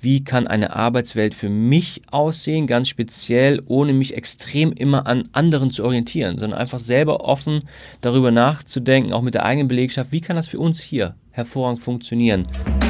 wie kann eine Arbeitswelt für mich aussehen, ganz speziell, ohne mich extrem immer an anderen zu orientieren, sondern einfach selber offen darüber nachzudenken, auch mit der eigenen Belegschaft, wie kann das für uns hier hervorragend funktionieren.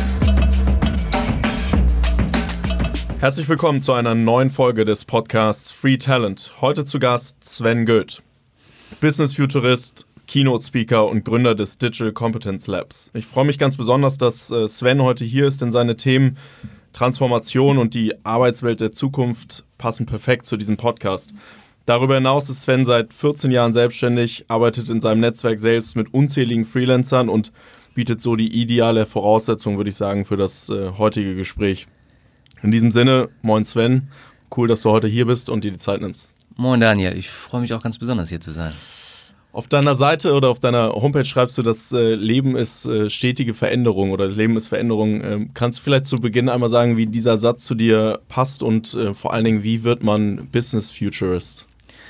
Herzlich willkommen zu einer neuen Folge des Podcasts Free Talent. Heute zu Gast Sven Göth, Business Futurist, Keynote Speaker und Gründer des Digital Competence Labs. Ich freue mich ganz besonders, dass Sven heute hier ist, denn seine Themen Transformation und die Arbeitswelt der Zukunft passen perfekt zu diesem Podcast. Darüber hinaus ist Sven seit 14 Jahren selbstständig, arbeitet in seinem Netzwerk selbst mit unzähligen Freelancern und bietet so die ideale Voraussetzung, würde ich sagen, für das heutige Gespräch. In diesem Sinne, moin Sven, cool, dass du heute hier bist und dir die Zeit nimmst. Moin Daniel, ich freue mich auch ganz besonders hier zu sein. Auf deiner Seite oder auf deiner Homepage schreibst du, das Leben ist stetige Veränderung oder das Leben ist Veränderung. Kannst du vielleicht zu Beginn einmal sagen, wie dieser Satz zu dir passt und vor allen Dingen, wie wird man Business Futurist?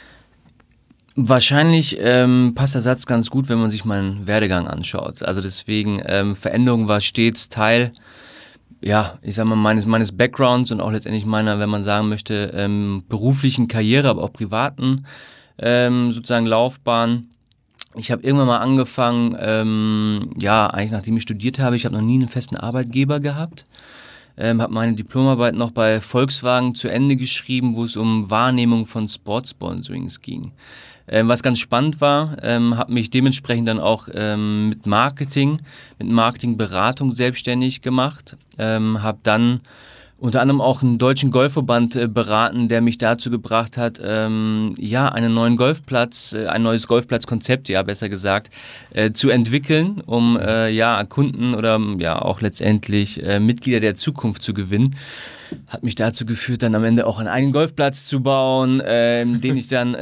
Wahrscheinlich passt der Satz ganz gut, wenn man sich meinen Werdegang anschaut. Also deswegen, Veränderung war stets Teil, ja, ich sag mal, meines Backgrounds und auch letztendlich meiner, wenn man sagen möchte, beruflichen Karriere, aber auch privaten sozusagen Laufbahn. Ich habe irgendwann mal angefangen, eigentlich nachdem ich studiert habe, ich habe noch nie einen festen Arbeitgeber gehabt, habe meine Diplomarbeit noch bei Volkswagen zu Ende geschrieben, wo es um Wahrnehmung von Sportsponsorings ging. Was ganz spannend war, habe mich dementsprechend dann auch mit Marketingberatung selbstständig gemacht, habe dann unter anderem auch einen deutschen Golfverband beraten, der mich dazu gebracht hat, ein neues Golfplatzkonzept, besser gesagt, zu entwickeln, um Kunden oder auch letztendlich Mitglieder der Zukunft zu gewinnen. Hat mich dazu geführt, dann am Ende auch einen eigenen Golfplatz zu bauen, den ich dann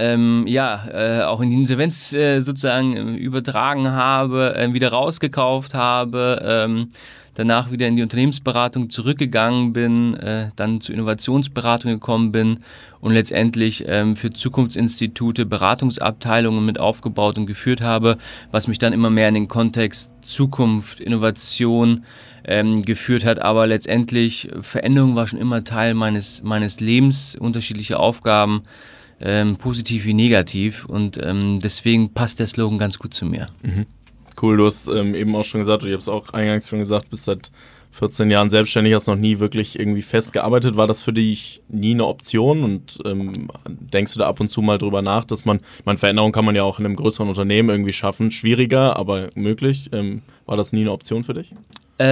auch in die Insolvenz sozusagen übertragen habe, wieder rausgekauft habe, danach wieder in die Unternehmensberatung zurückgegangen bin, dann zur Innovationsberatung gekommen bin und letztendlich für Zukunftsinstitute Beratungsabteilungen mit aufgebaut und geführt habe, was mich dann immer mehr in den Kontext Zukunft, Innovation geführt hat. Aber letztendlich, Veränderung war schon immer Teil meines Lebens, unterschiedliche Aufgaben, positiv wie negativ, und deswegen passt der Slogan ganz gut zu mir. Mhm. Cool, du hast eben auch schon gesagt, ich habe es auch eingangs schon gesagt, bist seit 14 Jahren selbstständig, hast noch nie wirklich irgendwie festgearbeitet. War das für dich nie eine Option und denkst du da ab und zu mal drüber nach, dass Veränderung kann man ja auch in einem größeren Unternehmen irgendwie schaffen, schwieriger, aber möglich. War das nie eine Option für dich?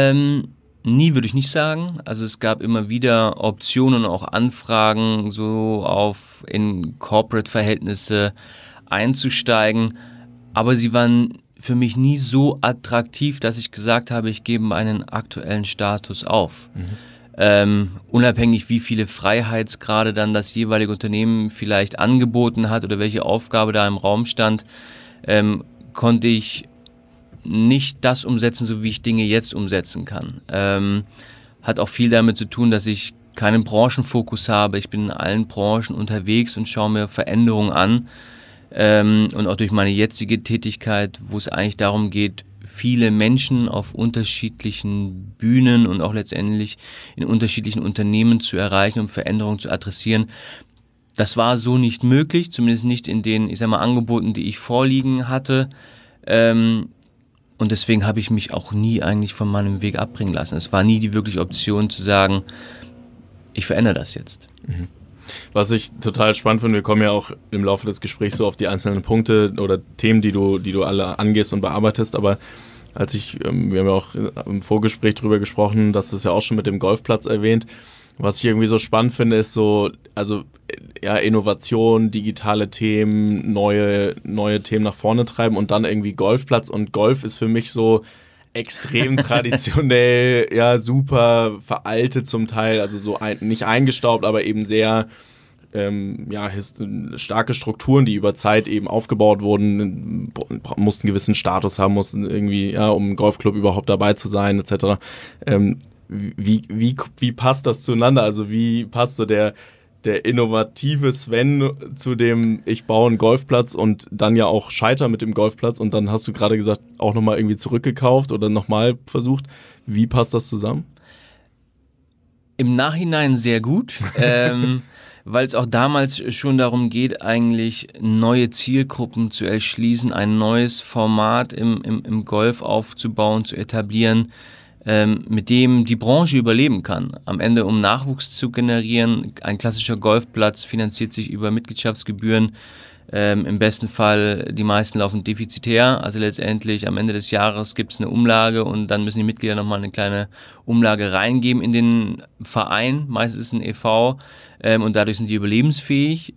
Nie würde ich nicht sagen. Also es gab immer wieder Optionen und auch Anfragen, so in Corporate-Verhältnisse einzusteigen, aber sie waren für mich nie so attraktiv, dass ich gesagt habe, ich gebe meinen aktuellen Status auf. Unabhängig, wie viele Freiheitsgrade dann das jeweilige Unternehmen vielleicht angeboten hat oder welche Aufgabe da im Raum stand, konnte ich nicht das umsetzen, so wie ich Dinge jetzt umsetzen kann. Hat auch viel damit zu tun, dass ich keinen Branchenfokus habe. Ich bin in allen Branchen unterwegs und schaue mir Veränderungen an. Und auch durch meine jetzige Tätigkeit, wo es eigentlich darum geht, viele Menschen auf unterschiedlichen Bühnen und auch letztendlich in unterschiedlichen Unternehmen zu erreichen, um Veränderungen zu adressieren. Das war so nicht möglich, zumindest nicht in den, Angeboten, die ich vorliegen hatte. Und deswegen habe ich mich auch nie eigentlich von meinem Weg abbringen lassen. Es war nie die wirkliche Option zu sagen, ich verändere das jetzt. Mhm. Was ich total spannend finde, wir kommen ja auch im Laufe des Gesprächs so auf die einzelnen Punkte oder Themen, die du alle angehst und bearbeitest, aber wir haben ja auch im Vorgespräch drüber gesprochen, dass du es ja auch schon mit dem Golfplatz erwähnt. Was ich irgendwie so spannend finde, ist Innovation, digitale Themen, neue Themen nach vorne treiben und dann irgendwie Golfplatz, und Golf ist für mich so extrem traditionell, super veraltet zum Teil, also so nicht eingestaubt, aber eben sehr starke Strukturen, die über Zeit eben aufgebaut wurden, mussten einen gewissen Status haben, mussten irgendwie, um im Golfclub überhaupt dabei zu sein, etc. Wie passt das zueinander? Also wie passt so der innovative Sven zu dem, ich baue einen Golfplatz und dann ja auch scheiter mit dem Golfplatz, und dann hast du gerade gesagt, auch nochmal irgendwie zurückgekauft oder nochmal versucht. Wie passt das zusammen? Im Nachhinein sehr gut, weil es auch damals schon darum geht, eigentlich neue Zielgruppen zu erschließen, ein neues Format im Golf aufzubauen, zu etablieren, mit dem die Branche überleben kann. Am Ende, um Nachwuchs zu generieren, ein klassischer Golfplatz finanziert sich über Mitgliedschaftsgebühren. Im besten Fall, die meisten laufen defizitär, also letztendlich am Ende des Jahres gibt es eine Umlage und dann müssen die Mitglieder nochmal eine kleine Umlage reingeben in den Verein, meistens ist es ein e.V. Und dadurch sind die überlebensfähig.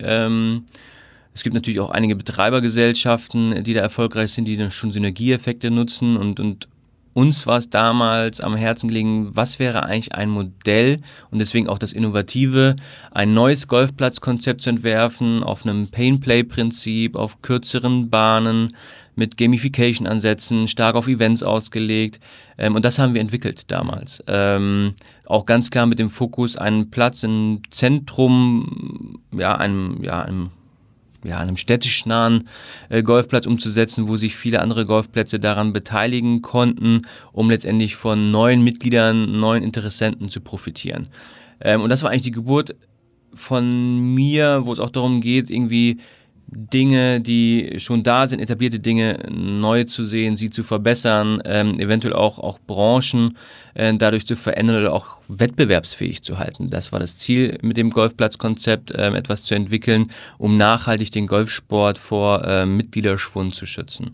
Es gibt natürlich auch einige Betreibergesellschaften, die da erfolgreich sind, die dann schon Synergieeffekte nutzen und uns war es damals am Herzen gelegen, was wäre eigentlich ein Modell und deswegen auch das Innovative, ein neues Golfplatzkonzept zu entwerfen, auf einem Pay-and-Play-Prinzip, auf kürzeren Bahnen, mit Gamification-Ansätzen, stark auf Events ausgelegt. Und das haben wir entwickelt damals. Auch ganz klar mit dem Fokus, einen Platz im Zentrum, einem städtisch nahen Golfplatz umzusetzen, wo sich viele andere Golfplätze daran beteiligen konnten, um letztendlich von neuen Mitgliedern, neuen Interessenten zu profitieren. Und das war eigentlich die Geburt von mir, wo es auch darum geht, irgendwie Dinge, die schon da sind, etablierte Dinge neu zu sehen, sie zu verbessern, eventuell auch Branchen dadurch zu verändern oder auch wettbewerbsfähig zu halten. Das war das Ziel mit dem Golfplatzkonzept, etwas zu entwickeln, um nachhaltig den Golfsport vor Mitgliederschwund zu schützen.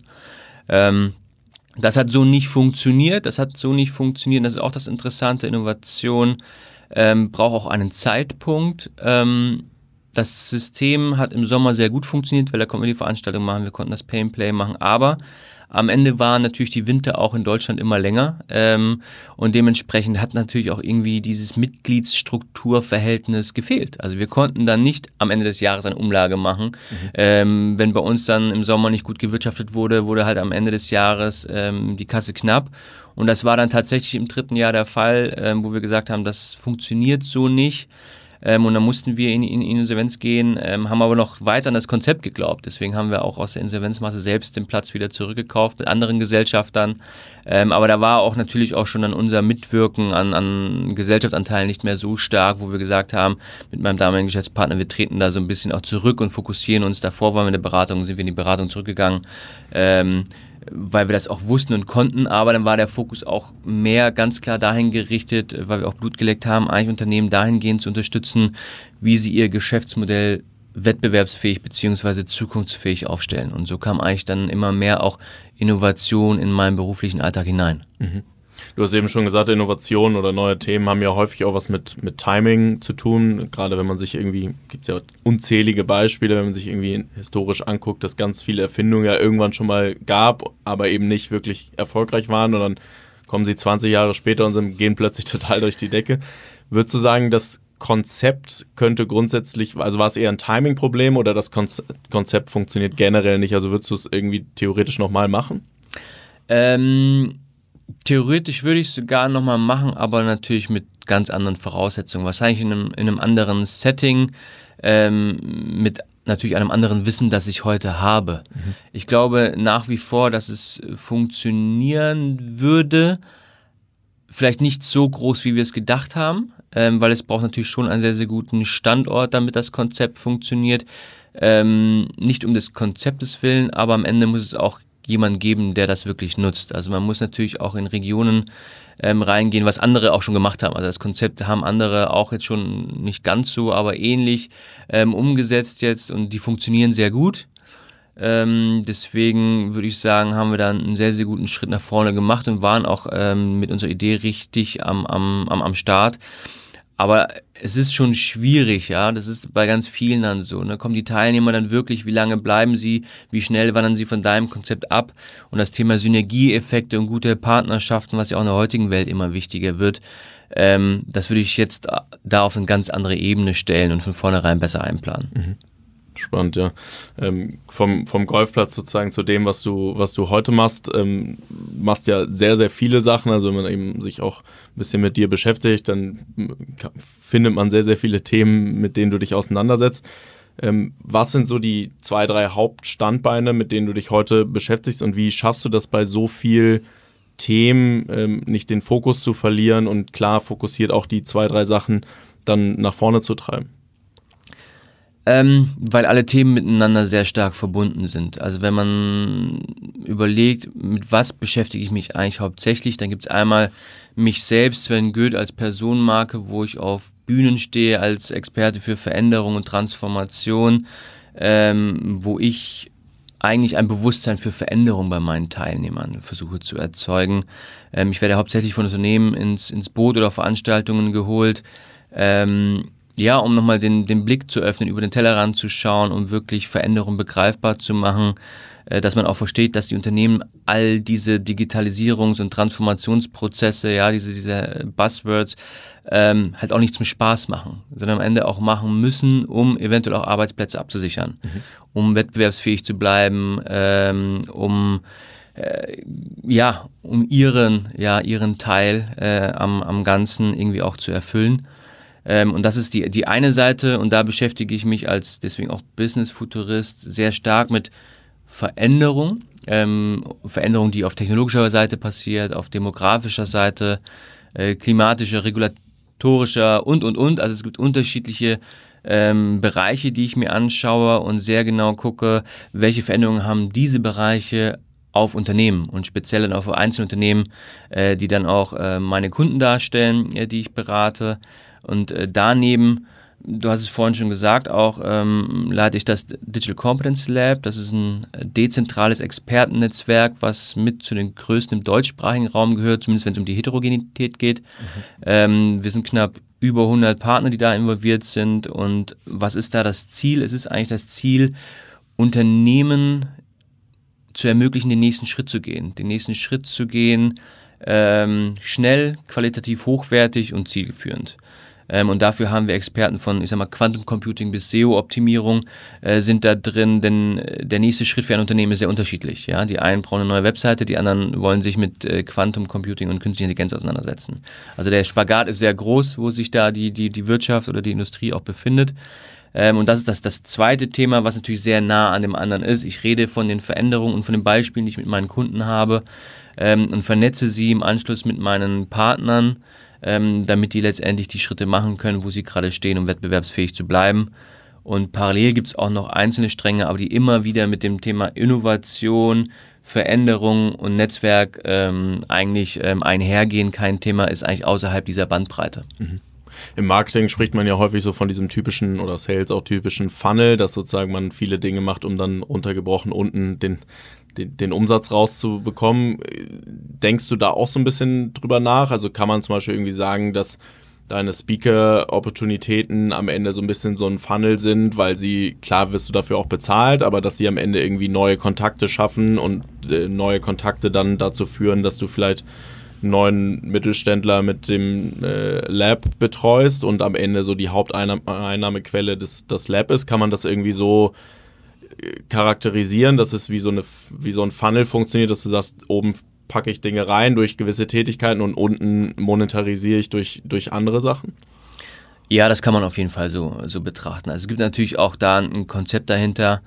Das hat so nicht funktioniert. Das ist auch das Interessante. Innovation braucht auch einen Zeitpunkt. Das System hat im Sommer sehr gut funktioniert, weil da konnten wir die Veranstaltung machen, wir konnten das Pay-and-Play machen, aber am Ende waren natürlich die Winter auch in Deutschland immer länger und dementsprechend hat natürlich auch irgendwie dieses Mitgliedsstrukturverhältnis gefehlt. Also wir konnten dann nicht am Ende des Jahres eine Umlage machen. Wenn bei uns dann im Sommer nicht gut gewirtschaftet wurde halt am Ende des Jahres die Kasse knapp. Und das war dann tatsächlich im 3. Jahr der Fall, wo wir gesagt haben, das funktioniert so nicht. Und dann mussten wir in Insolvenz gehen, haben aber noch weiter an das Konzept geglaubt. Deswegen haben wir auch aus der Insolvenzmasse selbst den Platz wieder zurückgekauft mit anderen Gesellschaftern. Aber da war auch natürlich auch schon dann unser Mitwirken an Gesellschaftsanteilen nicht mehr so stark, wo wir gesagt haben, mit meinem damaligen Geschäftspartner, wir treten da so ein bisschen auch zurück und fokussieren uns. Davor waren wir in der Beratung, sind wir in die Beratung zurückgegangen, weil wir das auch wussten und konnten, aber dann war der Fokus auch mehr ganz klar dahin gerichtet, weil wir auch Blut geleckt haben, eigentlich Unternehmen dahingehend zu unterstützen, wie sie ihr Geschäftsmodell wettbewerbsfähig bzw. zukunftsfähig aufstellen. Und so kam eigentlich dann immer mehr auch Innovation in meinen beruflichen Alltag hinein. Mhm. Du hast eben schon gesagt, Innovationen oder neue Themen haben ja häufig auch was mit Timing zu tun. Gerade wenn man sich irgendwie, gibt es ja unzählige Beispiele, wenn man sich irgendwie historisch anguckt, dass ganz viele Erfindungen ja irgendwann schon mal gab, aber eben nicht wirklich erfolgreich waren und dann kommen sie 20 Jahre später und gehen plötzlich total durch die Decke. Würdest du sagen, das Konzept könnte grundsätzlich, also war es eher ein Timing-Problem oder das Konzept funktioniert generell nicht? Also würdest du es irgendwie theoretisch nochmal machen? Theoretisch würde ich es sogar nochmal machen, aber natürlich mit ganz anderen Voraussetzungen. Wahrscheinlich in einem anderen Setting, mit natürlich einem anderen Wissen, das ich heute habe. Mhm. Ich glaube nach wie vor, dass es funktionieren würde, vielleicht nicht so groß, wie wir es gedacht haben, weil es braucht natürlich schon einen sehr, sehr guten Standort, damit das Konzept funktioniert. Nicht um des Konzeptes willen, aber am Ende muss es auch jemand geben, der das wirklich nutzt. Also man muss natürlich auch in Regionen reingehen, was andere auch schon gemacht haben. Also das Konzept haben andere auch jetzt schon nicht ganz so, aber ähnlich umgesetzt jetzt und die funktionieren sehr gut. Deswegen würde ich sagen, haben wir da einen sehr, sehr guten Schritt nach vorne gemacht und waren auch mit unserer Idee richtig am Start. Aber es ist schon schwierig, ja, das ist bei ganz vielen dann so, ne? Kommen die Teilnehmer dann wirklich, wie lange bleiben sie, wie schnell wandern sie von deinem Konzept ab? Und das Thema Synergieeffekte und gute Partnerschaften, was ja auch in der heutigen Welt immer wichtiger wird, das würde ich jetzt da auf eine ganz andere Ebene stellen und von vornherein besser einplanen. Mhm. Spannend, ja. Vom Golfplatz sozusagen zu dem, was du heute machst, machst ja sehr, sehr viele Sachen. Also wenn man eben sich auch ein bisschen mit dir beschäftigt, dann findet man sehr, sehr viele Themen, mit denen du dich auseinandersetzt. Was sind so die 2, 3 Hauptstandbeine, mit denen du dich heute beschäftigst und wie schaffst du das bei so viel Themen nicht den Fokus zu verlieren und klar fokussiert auch die 2, 3 Sachen dann nach vorne zu treiben? Weil alle Themen miteinander sehr stark verbunden sind. Also wenn man überlegt, mit was beschäftige ich mich eigentlich hauptsächlich, dann gibt es einmal mich selbst, Sven Göth, als Personenmarke, wo ich auf Bühnen stehe als Experte für Veränderung und Transformation, wo ich eigentlich ein Bewusstsein für Veränderung bei meinen Teilnehmern versuche zu erzeugen. Ich werde hauptsächlich von Unternehmen ins Boot oder Veranstaltungen geholt, um nochmal den Blick zu öffnen, über den Tellerrand zu schauen, um wirklich Veränderung begreifbar zu machen, dass man auch versteht, dass die Unternehmen all diese Digitalisierungs- und Transformationsprozesse, diese Buzzwords, halt auch nicht zum Spaß machen, sondern am Ende auch machen müssen, um eventuell auch Arbeitsplätze abzusichern, um wettbewerbsfähig zu bleiben, um ihren Teil am Ganzen irgendwie auch zu erfüllen. Und das ist die eine Seite, und da beschäftige ich mich als deswegen auch Business-Futurist sehr stark mit Veränderung. Veränderung, die auf technologischer Seite passiert, auf demografischer Seite, klimatischer, regulatorischer und. Also es gibt unterschiedliche Bereiche, die ich mir anschaue und sehr genau gucke, welche Veränderungen haben diese Bereiche auf Unternehmen und speziell dann auf Einzelunternehmen, die dann auch meine Kunden darstellen, die ich berate. Und daneben, du hast es vorhin schon gesagt, auch leite ich das Digital Competence Lab. Das ist ein dezentrales Expertennetzwerk, was mit zu den größten im deutschsprachigen Raum gehört, zumindest wenn es um die Heterogenität geht. Wir sind knapp über 100 Partner, die da involviert sind. Und was ist da das Ziel? Es ist eigentlich das Ziel, Unternehmen zu ermöglichen, den nächsten Schritt zu gehen. Schnell, qualitativ hochwertig und zielführend. Und dafür haben wir Experten von, Quantum Computing bis SEO-Optimierung sind da drin, denn der nächste Schritt für ein Unternehmen ist sehr unterschiedlich. Ja? Die einen brauchen eine neue Webseite, die anderen wollen sich mit Quantum Computing und künstlicher Intelligenz auseinandersetzen. Also der Spagat ist sehr groß, wo sich da die Wirtschaft oder die Industrie auch befindet. Und das ist das zweite Thema, was natürlich sehr nah an dem anderen ist. Ich rede von den Veränderungen und von den Beispielen, die ich mit meinen Kunden habe, und vernetze sie im Anschluss mit meinen Partnern, damit die letztendlich die Schritte machen können, wo sie gerade stehen, um wettbewerbsfähig zu bleiben. Und parallel gibt es auch noch einzelne Stränge, aber die immer wieder mit dem Thema Innovation, Veränderung und Netzwerk eigentlich einhergehen. Kein Thema ist eigentlich außerhalb dieser Bandbreite. Mhm. Im Marketing spricht man ja häufig so von diesem typischen, oder Sales auch typischen Funnel, dass sozusagen man viele Dinge macht, um dann runtergebrochen unten den Umsatz rauszubekommen. Denkst du da auch so ein bisschen drüber nach? Also kann man zum Beispiel irgendwie sagen, dass deine Speaker-Opportunitäten am Ende so ein bisschen so ein Funnel sind, weil sie, klar wirst du dafür auch bezahlt, aber dass sie am Ende irgendwie neue Kontakte schaffen und neue Kontakte dann dazu führen, dass du vielleicht einen neuen Mittelständler mit dem Lab betreust und am Ende so die Haupteinnahmequelle das Lab ist? Kann man das irgendwie so charakterisieren, dass es wie so ein Funnel funktioniert, dass du sagst, oben packe ich Dinge rein durch gewisse Tätigkeiten und unten monetarisiere ich durch andere Sachen? Ja, das kann man auf jeden Fall so betrachten. Also es gibt natürlich auch da ein Konzept dahinter.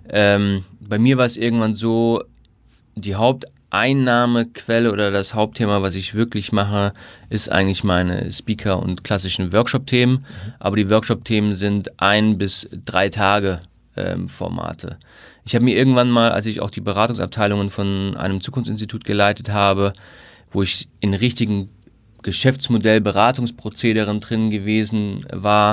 Bei mir war es irgendwann so, die Haupteinnahmequelle oder das Hauptthema, was ich wirklich mache, ist eigentlich meine Speaker- und klassischen Workshop-Themen. Aber die Workshop-Themen sind 1 bis 3 Tage Formate. Ich habe mir irgendwann mal, als ich auch die Beratungsabteilungen von einem Zukunftsinstitut geleitet habe, wo ich in richtigen Geschäftsmodell-Beratungsprozederen drin gewesen war,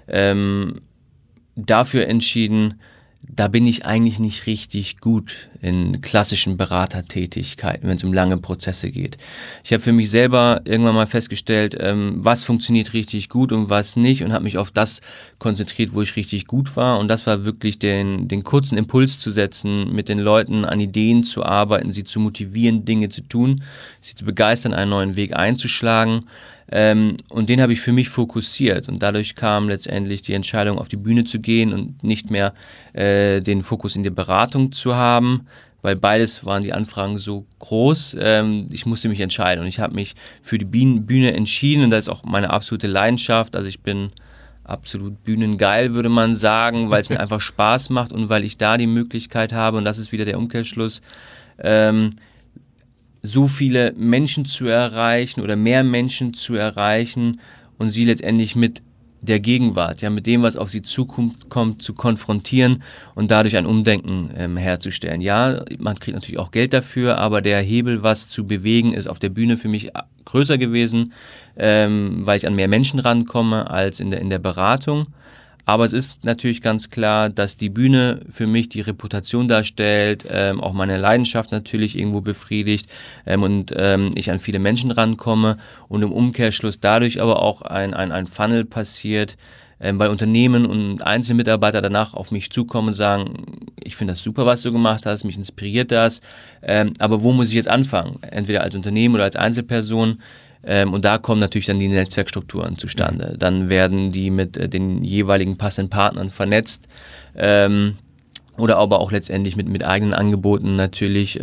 dafür entschieden, da bin ich eigentlich nicht richtig gut in klassischen Beratertätigkeiten, wenn es um lange Prozesse geht. Ich habe für mich selber irgendwann mal festgestellt, was funktioniert richtig gut und was nicht, und habe mich auf das konzentriert, wo ich richtig gut war, und das war wirklich den kurzen Impuls zu setzen, mit den Leuten an Ideen zu arbeiten, sie zu motivieren, Dinge zu tun, sie zu begeistern, einen neuen Weg einzuschlagen. Und den habe ich für mich fokussiert, und dadurch kam letztendlich die Entscheidung, auf die Bühne zu gehen und nicht mehr den Fokus in der Beratung zu haben, weil beides waren die Anfragen so groß. Ich musste mich entscheiden, und ich habe mich für die Bühne entschieden, und das ist auch meine absolute Leidenschaft. Also ich bin absolut bühnengeil, würde man sagen, weil es mir einfach Spaß macht und weil ich da die Möglichkeit habe, und das ist wieder der Umkehrschluss, so viele Menschen zu erreichen oder mehr Menschen zu erreichen und sie letztendlich mit der Gegenwart, ja, mit dem, was auf sie zukommt, zu konfrontieren und dadurch ein Umdenken herzustellen. Ja, man kriegt natürlich auch Geld dafür, aber der Hebel, was zu bewegen, ist auf der Bühne für mich größer gewesen, weil ich an mehr Menschen rankomme als in der Beratung. Aber es ist natürlich ganz klar, dass die Bühne für mich die Reputation darstellt, auch meine Leidenschaft natürlich irgendwo befriedigt und ich an viele Menschen rankomme und im Umkehrschluss dadurch aber auch ein Funnel passiert, weil Unternehmen und einzelne Mitarbeiter danach auf mich zukommen und sagen, ich finde das super, was du gemacht hast, mich inspiriert das, aber wo muss ich jetzt anfangen? Entweder als Unternehmen oder als Einzelperson. Und da kommen natürlich dann die Netzwerkstrukturen zustande. Dann werden die mit den jeweiligen passenden Partnern vernetzt oder aber auch letztendlich mit eigenen Angeboten natürlich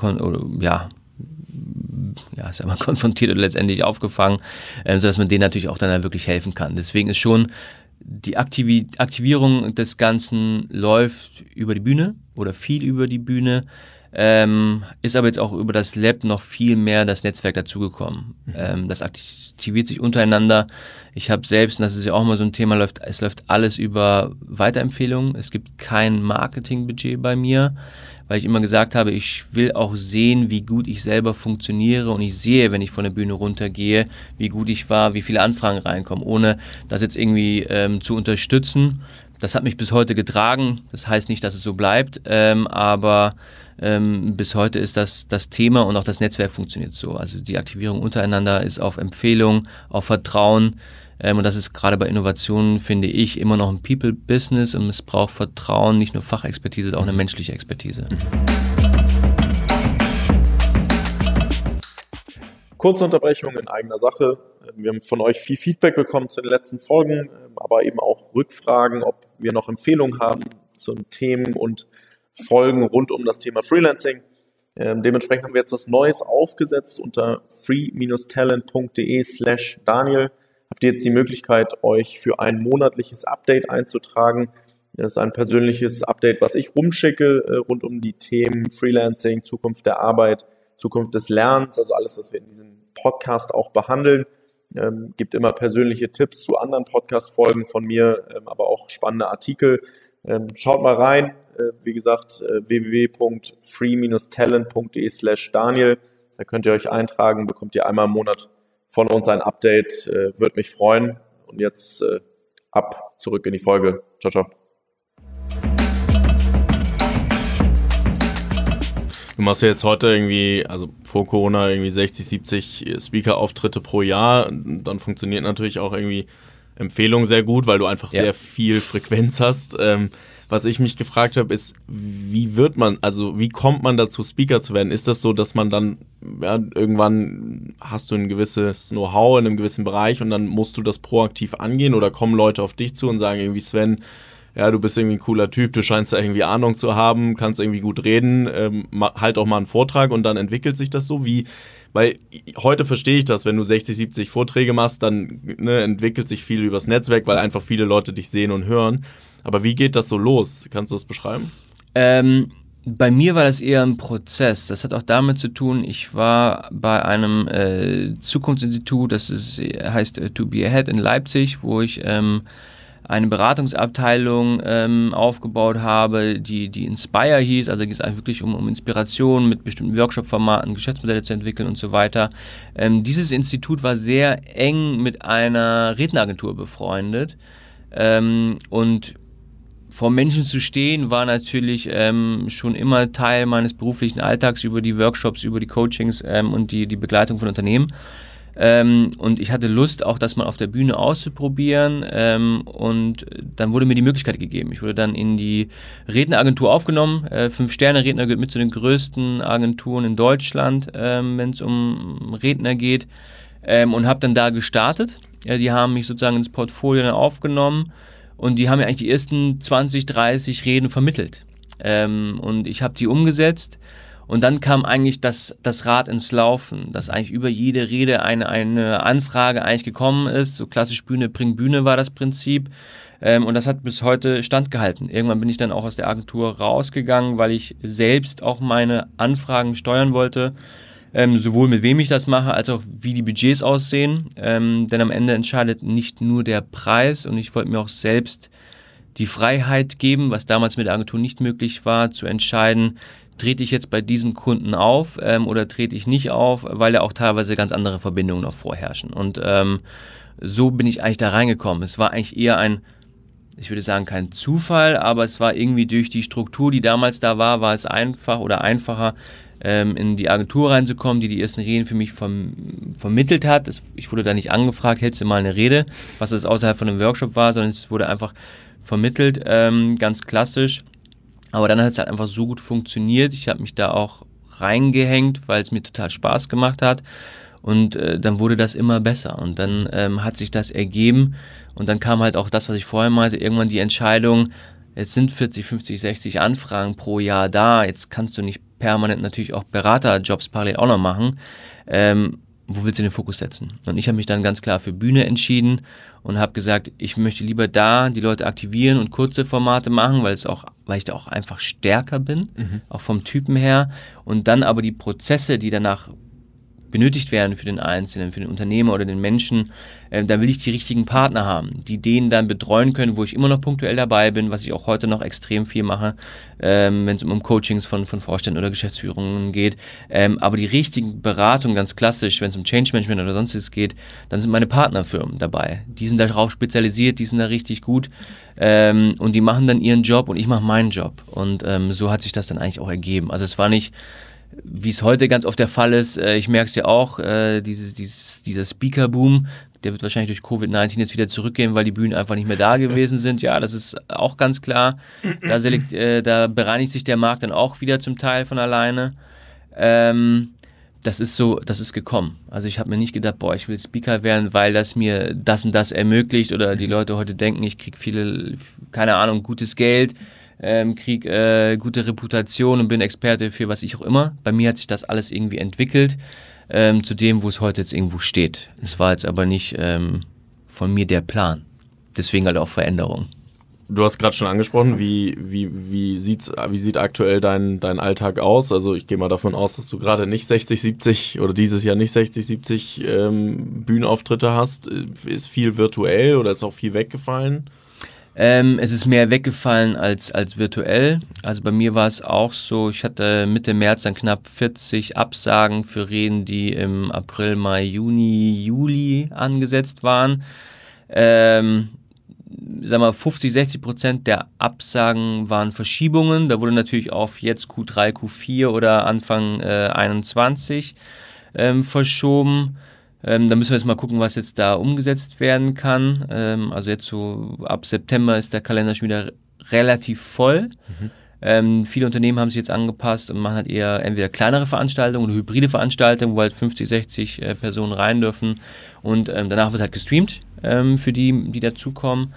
konfrontiert oder letztendlich aufgefangen, sodass man denen natürlich auch dann wirklich helfen kann. Deswegen ist schon die Aktivierung des Ganzen läuft über die Bühne oder viel über die Bühne. Ist aber jetzt auch über das Lab noch viel mehr das Netzwerk dazugekommen. Das aktiviert sich untereinander. Ich habe selbst, und das ist ja auch mal so ein Thema, es läuft alles über Weiterempfehlungen. Es gibt kein Marketingbudget bei mir, weil ich immer gesagt habe, ich will auch sehen, wie gut ich selber funktioniere und ich sehe, wenn ich von der Bühne runtergehe, wie gut ich war, wie viele Anfragen reinkommen, ohne das jetzt irgendwie zu unterstützen. Das hat mich bis heute getragen. Das heißt nicht, dass es so bleibt, aber bis heute ist das Thema und auch das Netzwerk funktioniert so. Also die Aktivierung untereinander ist auf Empfehlung, auf Vertrauen und das ist gerade bei Innovationen, finde ich, immer noch ein People-Business und es braucht Vertrauen, nicht nur Fachexpertise, sondern auch eine menschliche Expertise. Kurze Unterbrechung in eigener Sache. Wir haben von euch viel Feedback bekommen zu den letzten Folgen, aber eben auch Rückfragen, ob wir noch Empfehlungen haben zu Themen und Folgen rund um das Thema Freelancing. Dementsprechend haben wir jetzt was Neues aufgesetzt unter free-talent.de/Daniel. Habt ihr jetzt die Möglichkeit, euch für ein monatliches Update einzutragen. Das ist ein persönliches Update, was ich rumschicke rund um die Themen Freelancing, Zukunft der Arbeit, Zukunft des Lernens, also alles, was wir in diesem Podcast auch behandeln. Gibt immer persönliche Tipps zu anderen Podcast-Folgen von mir, aber auch spannende Artikel. Schaut mal rein, wie gesagt, www.free-talent.de/Daniel. Da könnt ihr euch eintragen, bekommt ihr einmal im Monat von uns ein Update, würde mich freuen. Und jetzt zurück in die Folge. Ciao, ciao. Du machst ja jetzt heute irgendwie, also vor Corona irgendwie 60, 70 Speaker-Auftritte pro Jahr. Dann funktioniert natürlich auch irgendwie Empfehlung sehr gut, weil du einfach sehr viel Frequenz hast. Was ich mich gefragt habe, ist, wie kommt man dazu, Speaker zu werden? Ist das so, dass man dann, irgendwann hast du ein gewisses Know-how in einem gewissen Bereich und dann musst du das proaktiv angehen oder kommen Leute auf dich zu und sagen irgendwie, Sven, du bist irgendwie ein cooler Typ, du scheinst da irgendwie Ahnung zu haben, kannst irgendwie gut reden, halt auch mal einen Vortrag und dann entwickelt sich das so, weil heute verstehe ich das, wenn du 60, 70 Vorträge machst, dann entwickelt sich viel übers Netzwerk, weil einfach viele Leute dich sehen und hören. Aber wie geht das so los? Kannst du das beschreiben? Bei mir war das eher ein Prozess. Das hat auch damit zu tun, ich war bei einem Zukunftsinstitut, heißt To Be Ahead in Leipzig, wo ich eine Beratungsabteilung aufgebaut habe, die Inspire hieß, also ging es eigentlich wirklich um Inspiration mit bestimmten Workshop-Formaten, Geschäftsmodelle zu entwickeln und so weiter. Dieses Institut war sehr eng mit einer Redneragentur befreundet und vor Menschen zu stehen war natürlich schon immer Teil meines beruflichen Alltags über die Workshops, über die Coachings und die Begleitung von Unternehmen. Und ich hatte Lust, auch das mal auf der Bühne auszuprobieren und dann wurde mir die Möglichkeit gegeben. Ich wurde dann in die Redneragentur aufgenommen. 5-Sterne-Redner gehört mit zu den größten Agenturen in Deutschland, wenn es um Redner geht, und habe dann da gestartet. Die haben mich sozusagen ins Portfolio dann aufgenommen und die haben mir eigentlich die ersten 20, 30 Reden vermittelt. Und ich habe die umgesetzt. Und dann kam eigentlich das Rad ins Laufen, dass eigentlich über jede Rede eine Anfrage eigentlich gekommen ist. So klassisch Bühne bringt Bühne war das Prinzip. Und das hat bis heute standgehalten. Irgendwann bin ich dann auch aus der Agentur rausgegangen, weil ich selbst auch meine Anfragen steuern wollte. Sowohl mit wem ich das mache, als auch wie die Budgets aussehen. Denn am Ende entscheidet nicht nur der Preis und ich wollte mir auch selbst die Freiheit geben, was damals mit der Agentur nicht möglich war, zu entscheiden, trete ich jetzt bei diesem Kunden auf oder trete ich nicht auf, weil ja auch teilweise ganz andere Verbindungen noch vorherrschen. Und so bin ich eigentlich da reingekommen. Es war eigentlich eher ich würde sagen, kein Zufall, aber es war irgendwie durch die Struktur, die damals da war es einfacher, in die Agentur reinzukommen, die ersten Reden für mich vermittelt hat. Ich wurde da nicht angefragt, hältst du mal eine Rede, was das außerhalb von einem Workshop war, sondern es wurde einfach vermittelt, ganz klassisch. Aber dann hat es halt einfach so gut funktioniert. Ich habe mich da auch reingehängt, weil es mir total Spaß gemacht hat. Und dann wurde das immer besser. Und dann hat sich das ergeben. Und dann kam halt auch das, was ich vorher meinte, irgendwann die Entscheidung, jetzt sind 40, 50, 60 Anfragen pro Jahr da. Jetzt kannst du nicht permanent natürlich auch Beraterjobs parallel auch noch machen. Wo willst du den Fokus setzen? Und ich habe mich dann ganz klar für Bühne entschieden und habe gesagt, ich möchte lieber da die Leute aktivieren und kurze Formate machen, weil ich da auch einfach stärker bin, auch vom Typen her. Und dann aber die Prozesse, die danach benötigt werden für den Einzelnen, für den Unternehmer oder den Menschen, da will ich die richtigen Partner haben, die den dann betreuen können, wo ich immer noch punktuell dabei bin, was ich auch heute noch extrem viel mache, wenn es um Coachings von Vorständen oder Geschäftsführungen geht. Aber die richtigen Beratungen, ganz klassisch, wenn es um Change Management oder sonstiges geht, dann sind meine Partnerfirmen dabei. Die sind darauf spezialisiert, die sind da richtig gut und die machen dann ihren Job und ich mache meinen Job. Und so hat sich das dann eigentlich auch ergeben. Also es war nicht, wie es heute ganz oft der Fall ist, ich merke es ja auch, dieser Speaker-Boom, der wird wahrscheinlich durch Covid-19 jetzt wieder zurückgehen, weil die Bühnen einfach nicht mehr da gewesen sind. Ja, das ist auch ganz klar. Da bereinigt sich der Markt dann auch wieder zum Teil von alleine. Das ist gekommen. Also ich habe mir nicht gedacht, ich will Speaker werden, weil das mir das und das ermöglicht oder die Leute heute denken, ich kriege gutes Geld, kriege gute Reputation und bin Experte für was ich auch immer. Bei mir hat sich das alles irgendwie entwickelt zu dem, wo es heute jetzt irgendwo steht. Es war jetzt aber nicht von mir der Plan. Deswegen halt auch Veränderung. Du hast gerade schon angesprochen, wie sieht aktuell dein Alltag aus? Also ich gehe mal davon aus, dass du gerade nicht 60, 70 oder dieses Jahr nicht 60, 70 Bühnenauftritte hast. Ist viel virtuell oder ist auch viel weggefallen? Es ist mehr weggefallen als virtuell. Also bei mir war es auch so, ich hatte Mitte März dann knapp 40 Absagen für Reden, die im April, Mai, Juni, Juli angesetzt waren. 50-60% der Absagen waren Verschiebungen. Da wurde natürlich auf jetzt Q3, Q4 oder Anfang 21 verschoben. Da müssen wir jetzt mal gucken, was jetzt da umgesetzt werden kann. Also jetzt so ab September ist der Kalender schon wieder relativ voll. Viele Unternehmen haben sich jetzt angepasst und machen halt eher entweder kleinere Veranstaltungen oder hybride Veranstaltungen, wo halt 50, 60 Personen rein dürfen. Und danach wird halt gestreamt für die dazukommen.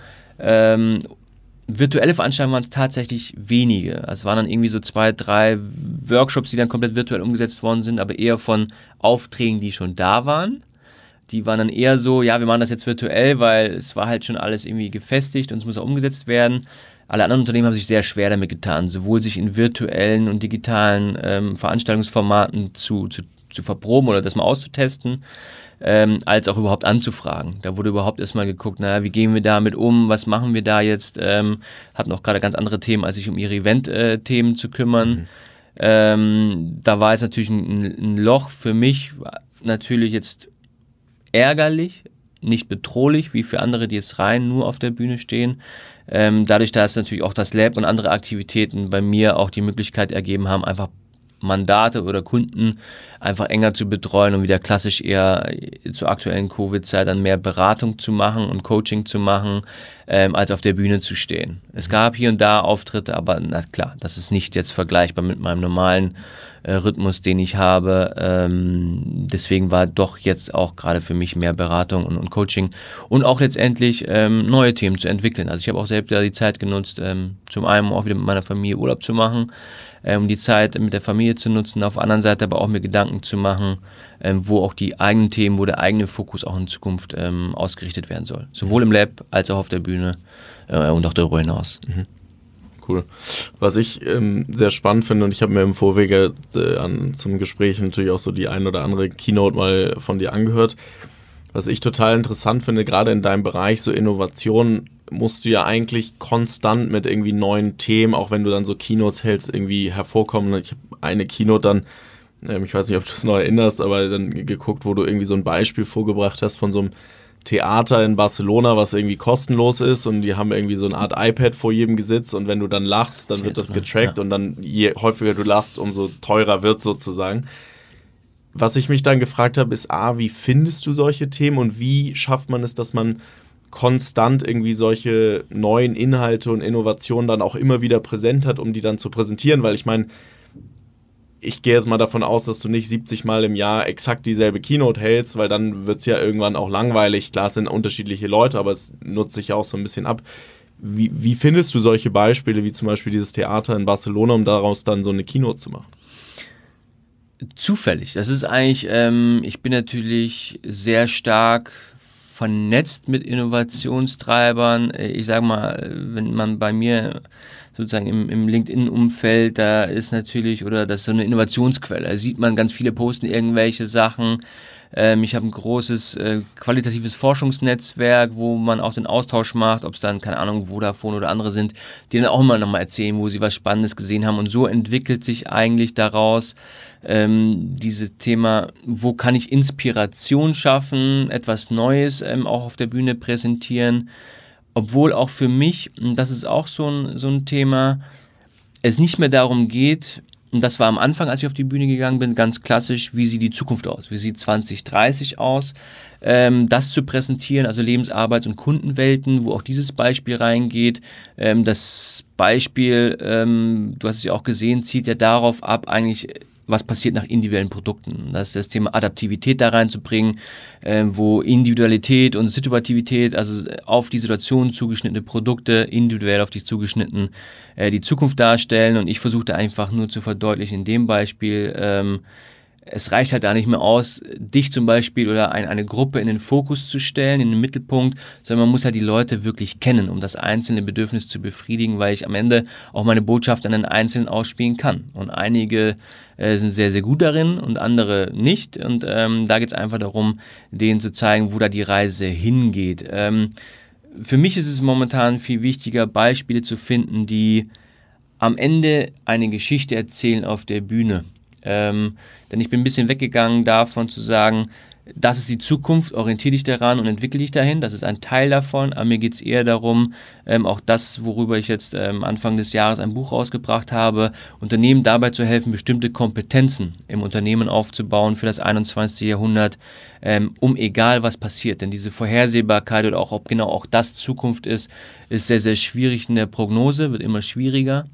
Virtuelle Veranstaltungen waren tatsächlich wenige. Also es waren dann irgendwie so 2, 3 Workshops, die dann komplett virtuell umgesetzt worden sind, aber eher von Aufträgen, die schon da waren. Die waren dann eher so, ja, wir machen das jetzt virtuell, weil es war halt schon alles irgendwie gefestigt und es muss auch umgesetzt werden. Alle anderen Unternehmen haben sich sehr schwer damit getan, sowohl sich in virtuellen und digitalen Veranstaltungsformaten zu verproben oder das mal auszutesten, als auch überhaupt anzufragen. Da wurde überhaupt erstmal geguckt, wie gehen wir damit um, was machen wir da jetzt, hatten auch gerade ganz andere Themen, als sich um ihre Event-Themen zu kümmern. Da war jetzt natürlich ein Loch für mich, natürlich jetzt ärgerlich, nicht bedrohlich, wie für andere, die jetzt rein nur auf der Bühne stehen. Dadurch, dass natürlich auch das Lab und andere Aktivitäten bei mir auch die Möglichkeit ergeben haben, einfach Mandate oder Kunden einfach enger zu betreuen und wieder klassisch eher zur aktuellen Covid-Zeit dann mehr Beratung zu machen und Coaching zu machen, als auf der Bühne zu stehen. Es gab hier und da Auftritte, aber na klar, das ist nicht jetzt vergleichbar mit meinem normalen Rhythmus, den ich habe. Deswegen war doch jetzt auch gerade für mich mehr Beratung und Coaching und auch letztendlich neue Themen zu entwickeln. Also ich habe auch selbst die Zeit genutzt, zum einen auch wieder mit meiner Familie Urlaub zu machen, um die Zeit mit der Familie zu nutzen, auf der anderen Seite aber auch mir Gedanken zu machen, wo auch die eigenen Themen, wo der eigene Fokus auch in Zukunft ausgerichtet werden soll. Sowohl im Lab als auch auf der Bühne und auch darüber hinaus. Cool. Was ich sehr spannend finde, und ich habe mir im Vorwege zum Gespräch natürlich auch so die ein oder andere Keynote mal von dir angehört. Was ich total interessant finde, gerade in deinem Bereich, so Innovation, musst du ja eigentlich konstant mit irgendwie neuen Themen, auch wenn du dann so Keynotes hältst, irgendwie hervorkommen. Ich habe eine Keynote dann, ich weiß nicht, ob du es noch erinnerst, aber dann geguckt, wo du irgendwie so ein Beispiel vorgebracht hast von so einem Theater in Barcelona, was irgendwie kostenlos ist, und die haben irgendwie so eine Art iPad vor jedem Gesitz, und wenn du dann lachst, dann wird das getrackt, und dann je häufiger du lachst, umso teurer wird sozusagen. Was ich mich dann gefragt habe, ist wie findest du solche Themen und wie schafft man es, dass man konstant irgendwie solche neuen Inhalte und Innovationen dann auch immer wieder präsent hat, um die dann zu präsentieren, weil ich meine, ich gehe jetzt mal davon aus, dass du nicht 70 Mal im Jahr exakt dieselbe Keynote hältst, weil dann wird es ja irgendwann auch langweilig. Klar, es sind unterschiedliche Leute, aber es nutzt sich ja auch so ein bisschen ab. Wie findest du solche Beispiele, wie zum Beispiel dieses Theater in Barcelona, um daraus dann so eine Keynote zu machen? Zufällig. Das ist eigentlich, ich bin natürlich sehr stark vernetzt mit Innovationstreibern. Ich sage mal, wenn man bei mir sozusagen im LinkedIn-Umfeld, da ist natürlich, oder das ist so eine Innovationsquelle, da sieht man ganz viele posten irgendwelche Sachen. Ich habe ein großes qualitatives Forschungsnetzwerk, wo man auch den Austausch macht, ob es dann, keine Ahnung, Vodafone oder andere sind, die dann auch immer nochmal erzählen, wo sie was Spannendes gesehen haben. Und so entwickelt sich eigentlich daraus dieses Thema, wo kann ich Inspiration schaffen, etwas Neues auch auf der Bühne präsentieren. Obwohl auch für mich, und das ist auch so ein Thema, es nicht mehr darum geht, und das war am Anfang, als ich auf die Bühne gegangen bin, ganz klassisch, wie sieht die Zukunft aus, wie sieht 2030 aus, das zu präsentieren, also Lebensarbeits- und Kundenwelten, wo auch dieses Beispiel reingeht. Das Beispiel, du hast es ja auch gesehen, zielt ja darauf ab, eigentlich, was passiert nach individuellen Produkten. Das ist das Thema Adaptivität da reinzubringen, wo Individualität und Situativität, also auf die Situation zugeschnittene Produkte, individuell auf dich zugeschnitten, die Zukunft darstellen. Und ich versuchte einfach nur zu verdeutlichen in dem Beispiel, es reicht halt da nicht mehr aus, dich zum Beispiel oder eine Gruppe in den Fokus zu stellen, in den Mittelpunkt, sondern man muss halt die Leute wirklich kennen, um das einzelne Bedürfnis zu befriedigen, weil ich am Ende auch meine Botschaft an den Einzelnen ausspielen kann. Und einige sind sehr, sehr gut darin und andere nicht. Und da geht es einfach darum, denen zu zeigen, wo da die Reise hingeht. Für mich ist es momentan viel wichtiger, Beispiele zu finden, die am Ende eine Geschichte erzählen auf der Bühne. Denn ich bin ein bisschen weggegangen davon zu sagen, das ist die Zukunft, orientiere dich daran und entwickle dich dahin. Das ist ein Teil davon, aber mir geht es eher darum, auch das, worüber ich jetzt Anfang des Jahres ein Buch rausgebracht habe, Unternehmen dabei zu helfen, bestimmte Kompetenzen im Unternehmen aufzubauen für das 21. Jahrhundert, um egal was passiert. Denn diese Vorhersehbarkeit oder auch ob genau auch das Zukunft ist sehr, sehr schwierig in der Prognose, wird immer schwieriger.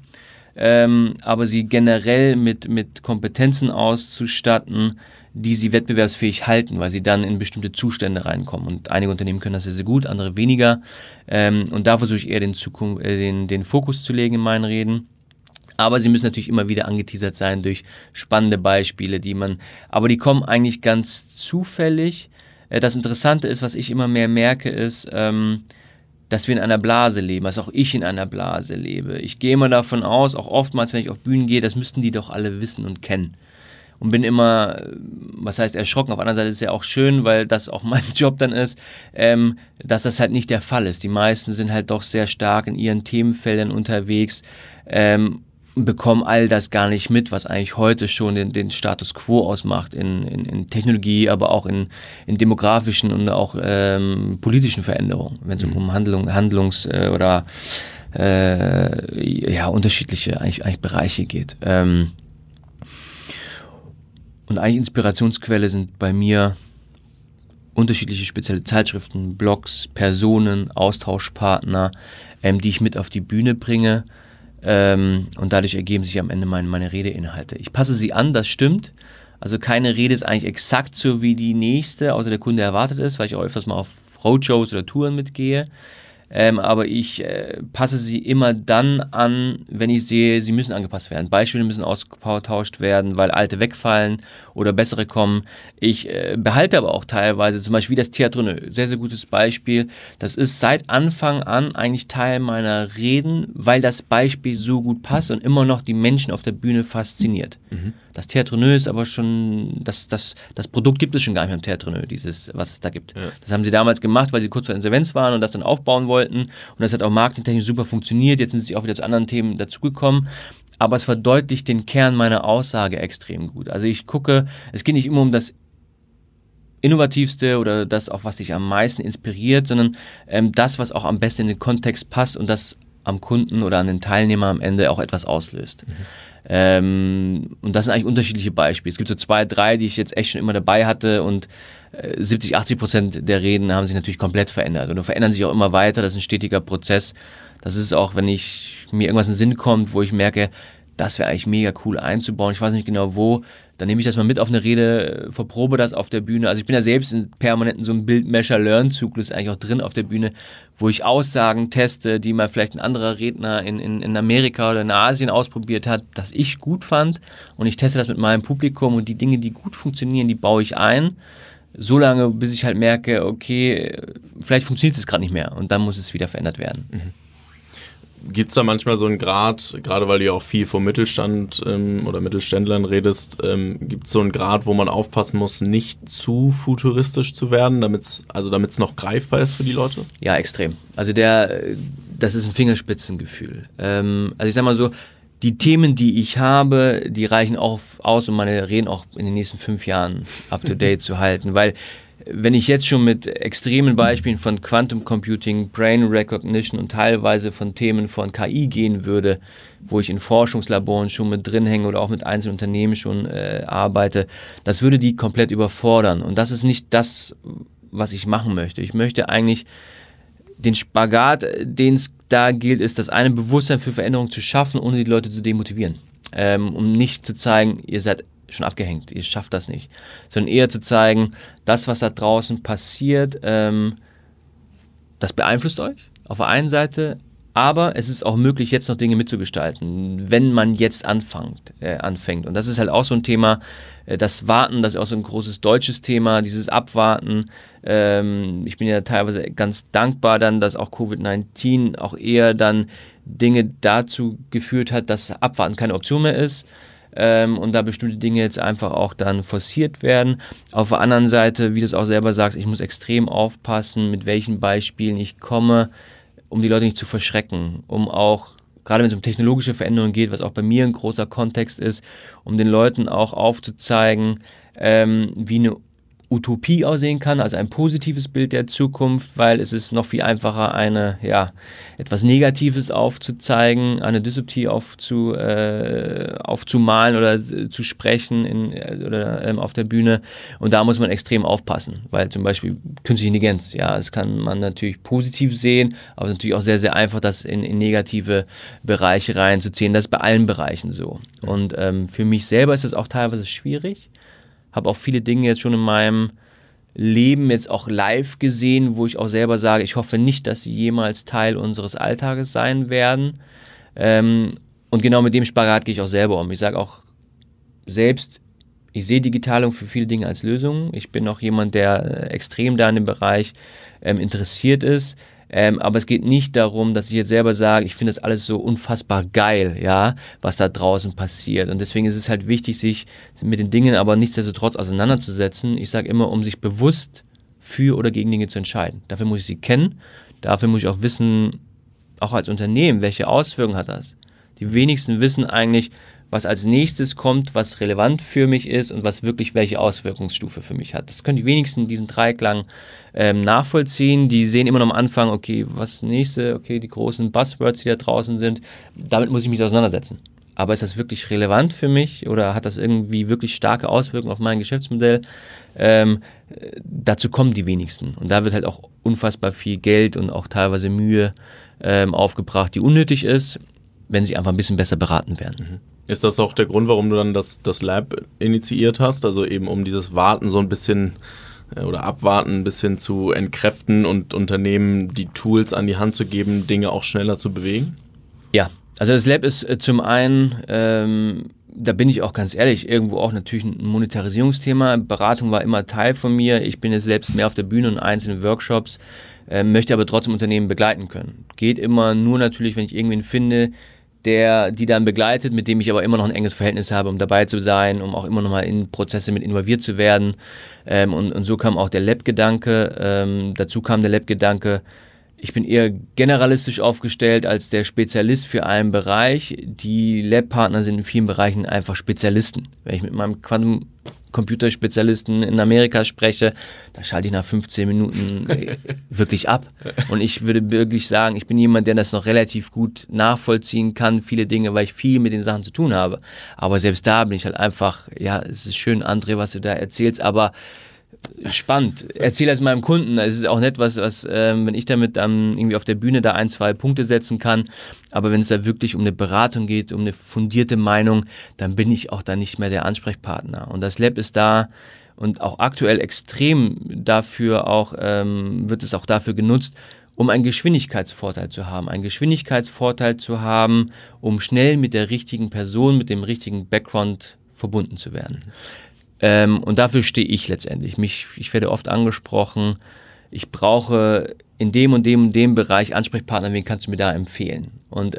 Aber sie generell mit Kompetenzen auszustatten, die sie wettbewerbsfähig halten, weil sie dann in bestimmte Zustände reinkommen. Und einige Unternehmen können das sehr, sehr gut, andere weniger. Und da versuche ich eher den Fokus zu legen in meinen Reden. Aber sie müssen natürlich immer wieder angeteasert sein durch spannende Beispiele, aber die kommen eigentlich ganz zufällig. Das Interessante ist, was ich immer mehr merke, ist, dass wir in einer Blase leben, dass auch ich in einer Blase lebe. Ich gehe immer davon aus, auch oftmals, wenn ich auf Bühnen gehe, das müssten die doch alle wissen und kennen. Und bin immer, was heißt erschrocken, auf der anderen Seite ist es ja auch schön, weil das auch mein Job dann ist, dass das halt nicht der Fall ist. Die meisten sind halt doch sehr stark in ihren Themenfeldern unterwegs, bekommen all das gar nicht mit, was eigentlich heute schon den Status quo ausmacht in Technologie, aber auch in demografischen und auch politischen Veränderungen, wenn es um oder unterschiedliche eigentlich Bereiche geht. Und eigentlich Inspirationsquelle sind bei mir unterschiedliche spezielle Zeitschriften, Blogs, Personen, Austauschpartner, die ich mit auf die Bühne bringe. Und dadurch ergeben sich am Ende meine Redeinhalte. Ich passe sie an, das stimmt. Also keine Rede ist eigentlich exakt so wie die nächste, außer der Kunde erwartet ist, weil ich auch öfters mal auf Roadshows oder Touren mitgehe. aber ich passe sie immer dann an, wenn ich sehe, sie müssen angepasst werden. Beispiele müssen ausgetauscht werden, weil alte wegfallen oder bessere kommen. Ich behalte aber auch teilweise, zum Beispiel wie das Théâtre Neuf, sehr, sehr gutes Beispiel. Das ist seit Anfang an eigentlich Teil meiner Reden, weil das Beispiel so gut passt und immer noch die Menschen auf der Bühne fasziniert. Das Théâtre Neuf ist aber schon, das Produkt gibt es schon gar nicht mehr im Théâtre Neuf, dieses, was es da gibt. Ja. Das haben sie damals gemacht, weil sie kurz vor Insolvenz waren und das dann aufbauen wollten. Und das hat auch marketingtechnisch super funktioniert. Jetzt sind sie auch wieder zu anderen Themen dazugekommen. Aber es verdeutlicht den Kern meiner Aussage extrem gut. Also ich gucke, es geht nicht immer um das Innovativste oder das, auch was dich am meisten inspiriert, sondern das, was auch am besten in den Kontext passt und das am Kunden oder an den Teilnehmer am Ende auch etwas auslöst. Und das sind eigentlich unterschiedliche Beispiele. Es gibt so 2, 3, die ich jetzt echt schon immer dabei hatte und 70-80% der Reden haben sich natürlich komplett verändert und verändern sich auch immer weiter. Das ist ein stetiger Prozess. Das ist auch, wenn mir irgendwas in den Sinn kommt, wo ich merke, das wäre eigentlich mega cool einzubauen. Ich weiß nicht genau wo. Dann nehme ich das mal mit auf eine Rede, verprobe das auf der Bühne. Also ich bin ja selbst in permanenten so einem Build-Measure-Learn-Zyklus eigentlich auch drin auf der Bühne, wo ich Aussagen teste, die mal vielleicht ein anderer Redner in Amerika oder in Asien ausprobiert hat, das ich gut fand. Und ich teste das mit meinem Publikum und die Dinge, die gut funktionieren, die baue ich ein. So lange, bis ich halt merke, okay, vielleicht funktioniert es gerade nicht mehr und dann muss es wieder verändert werden. Gibt es da manchmal so einen Grad, gerade weil du ja auch viel vom Mittelstand oder Mittelständlern redest, gibt es so einen Grad, wo man aufpassen muss, nicht zu futuristisch zu werden, damit es noch greifbar ist für die Leute? Ja, extrem. Also das ist ein Fingerspitzengefühl. Also ich sag mal so, die Themen, die ich habe, die reichen auch aus, um meine Reden auch in den nächsten 5 Jahren up-to-date zu halten, weil wenn ich jetzt schon mit extremen Beispielen von Quantum Computing, Brain Recognition und teilweise von Themen von KI gehen würde, wo ich in Forschungslaboren schon mit drin hänge oder auch mit einzelnen Unternehmen schon arbeite, das würde die komplett überfordern. Und das ist nicht das, was ich machen möchte. Ich möchte eigentlich den Spagat, den es da gilt, ist das eine Bewusstsein für Veränderung zu schaffen, ohne die Leute zu demotivieren. Um nicht zu zeigen, ihr seid schon abgehängt, ihr schafft das nicht. Sondern eher zu zeigen, das, was da draußen passiert, das beeinflusst euch auf der einen Seite, aber es ist auch möglich, jetzt noch Dinge mitzugestalten, wenn man jetzt anfängt. Und das ist halt auch so ein Thema, das Warten, das ist auch so ein großes deutsches Thema, dieses Abwarten. Ich bin ja teilweise ganz dankbar dann, dass auch Covid-19 auch eher dann Dinge dazu geführt hat, dass Abwarten keine Option mehr ist. Und da bestimmte Dinge jetzt einfach auch dann forciert werden. Auf der anderen Seite, wie du es auch selber sagst, ich muss extrem aufpassen, mit welchen Beispielen ich komme, um die Leute nicht zu verschrecken, um auch, gerade wenn es um technologische Veränderungen geht, was auch bei mir ein großer Kontext ist, um den Leuten auch aufzuzeigen, wie eine Utopie aussehen kann, also ein positives Bild der Zukunft, weil es ist noch viel einfacher, etwas Negatives aufzuzeigen, eine Dystopie aufzumalen oder zu sprechen auf der Bühne. Und da muss man extrem aufpassen, weil zum Beispiel künstliche Intelligenz, ja, das kann man natürlich positiv sehen, aber es ist natürlich auch sehr, sehr einfach, das in negative Bereiche reinzuziehen. Das ist bei allen Bereichen so. Und für mich selber ist das auch teilweise schwierig. Habe auch viele Dinge jetzt schon in meinem Leben jetzt auch live gesehen, wo ich auch selber sage, ich hoffe nicht, dass sie jemals Teil unseres Alltages sein werden. Und genau mit dem Spagat gehe ich auch selber um. Ich sage auch selbst, ich sehe Digitalisierung für viele Dinge als Lösung. Ich bin auch jemand, der extrem da in dem Bereich interessiert ist. Aber es geht nicht darum, dass ich jetzt selber sage, ich finde das alles so unfassbar geil, ja, was da draußen passiert. Und deswegen ist es halt wichtig, sich mit den Dingen aber nichtsdestotrotz auseinanderzusetzen. Ich sage immer, um sich bewusst für oder gegen Dinge zu entscheiden. Dafür muss ich sie kennen, dafür muss ich auch wissen, auch als Unternehmen, welche Auswirkungen hat das. Die wenigsten wissen eigentlich, was als nächstes kommt, was relevant für mich ist und was wirklich welche Auswirkungsstufe für mich hat. Das können die wenigsten diesen Dreiklang nachvollziehen. Die sehen immer noch am Anfang, okay, was nächste, okay, die großen Buzzwords, die da draußen sind, damit muss ich mich auseinandersetzen. Aber ist das wirklich relevant für mich oder hat das irgendwie wirklich starke Auswirkungen auf mein Geschäftsmodell? Dazu kommen die wenigsten. Und da wird halt auch unfassbar viel Geld und auch teilweise Mühe aufgebracht, die unnötig ist, wenn sie einfach ein bisschen besser beraten werden. Ist das auch der Grund, warum du dann das Lab initiiert hast? Also eben um dieses Warten so ein bisschen oder abwarten bis hin zu entkräften und Unternehmen die Tools an die Hand zu geben, Dinge auch schneller zu bewegen? Ja, also das Lab ist zum einen, da bin ich auch ganz ehrlich, irgendwo auch natürlich ein Monetarisierungsthema. Beratung war immer Teil von mir. Ich bin jetzt selbst mehr auf der Bühne und einzelne Workshops, möchte aber trotzdem Unternehmen begleiten können. Geht immer nur natürlich, wenn ich irgendwen finde, die dann begleitet, mit dem ich aber immer noch ein enges Verhältnis habe, um dabei zu sein, um auch immer noch mal in Prozesse mit involviert zu werden. Und so kam auch der Lab-Gedanke. Dazu kam der Lab-Gedanke, ich bin eher generalistisch aufgestellt als der Spezialist für einen Bereich. Die Lab-Partner sind in vielen Bereichen einfach Spezialisten. Wenn ich mit meinem Quantencomputerspezialisten in Amerika spreche, da schalte ich nach 15 Minuten wirklich ab. Und ich würde wirklich sagen, ich bin jemand, der das noch relativ gut nachvollziehen kann, viele Dinge, weil ich viel mit den Sachen zu tun habe. Aber selbst da bin ich halt einfach, ja, es ist schön, André, was du da erzählst, aber spannend. Erzähl das meinem Kunden. Es ist auch nett, was wenn ich damit irgendwie auf der Bühne da 1, 2 Punkte setzen kann. Aber wenn es da wirklich um eine Beratung geht, um eine fundierte Meinung, dann bin ich auch da nicht mehr der Ansprechpartner. Und das Lab ist da und auch aktuell extrem dafür auch, wird es auch dafür genutzt, um einen Geschwindigkeitsvorteil zu haben. Einen Geschwindigkeitsvorteil zu haben, um schnell mit der richtigen Person, mit dem richtigen Background verbunden zu werden. Und dafür stehe ich letztendlich. Ich werde oft angesprochen, ich brauche in dem und dem und dem Bereich Ansprechpartner, wen kannst du mir da empfehlen? Und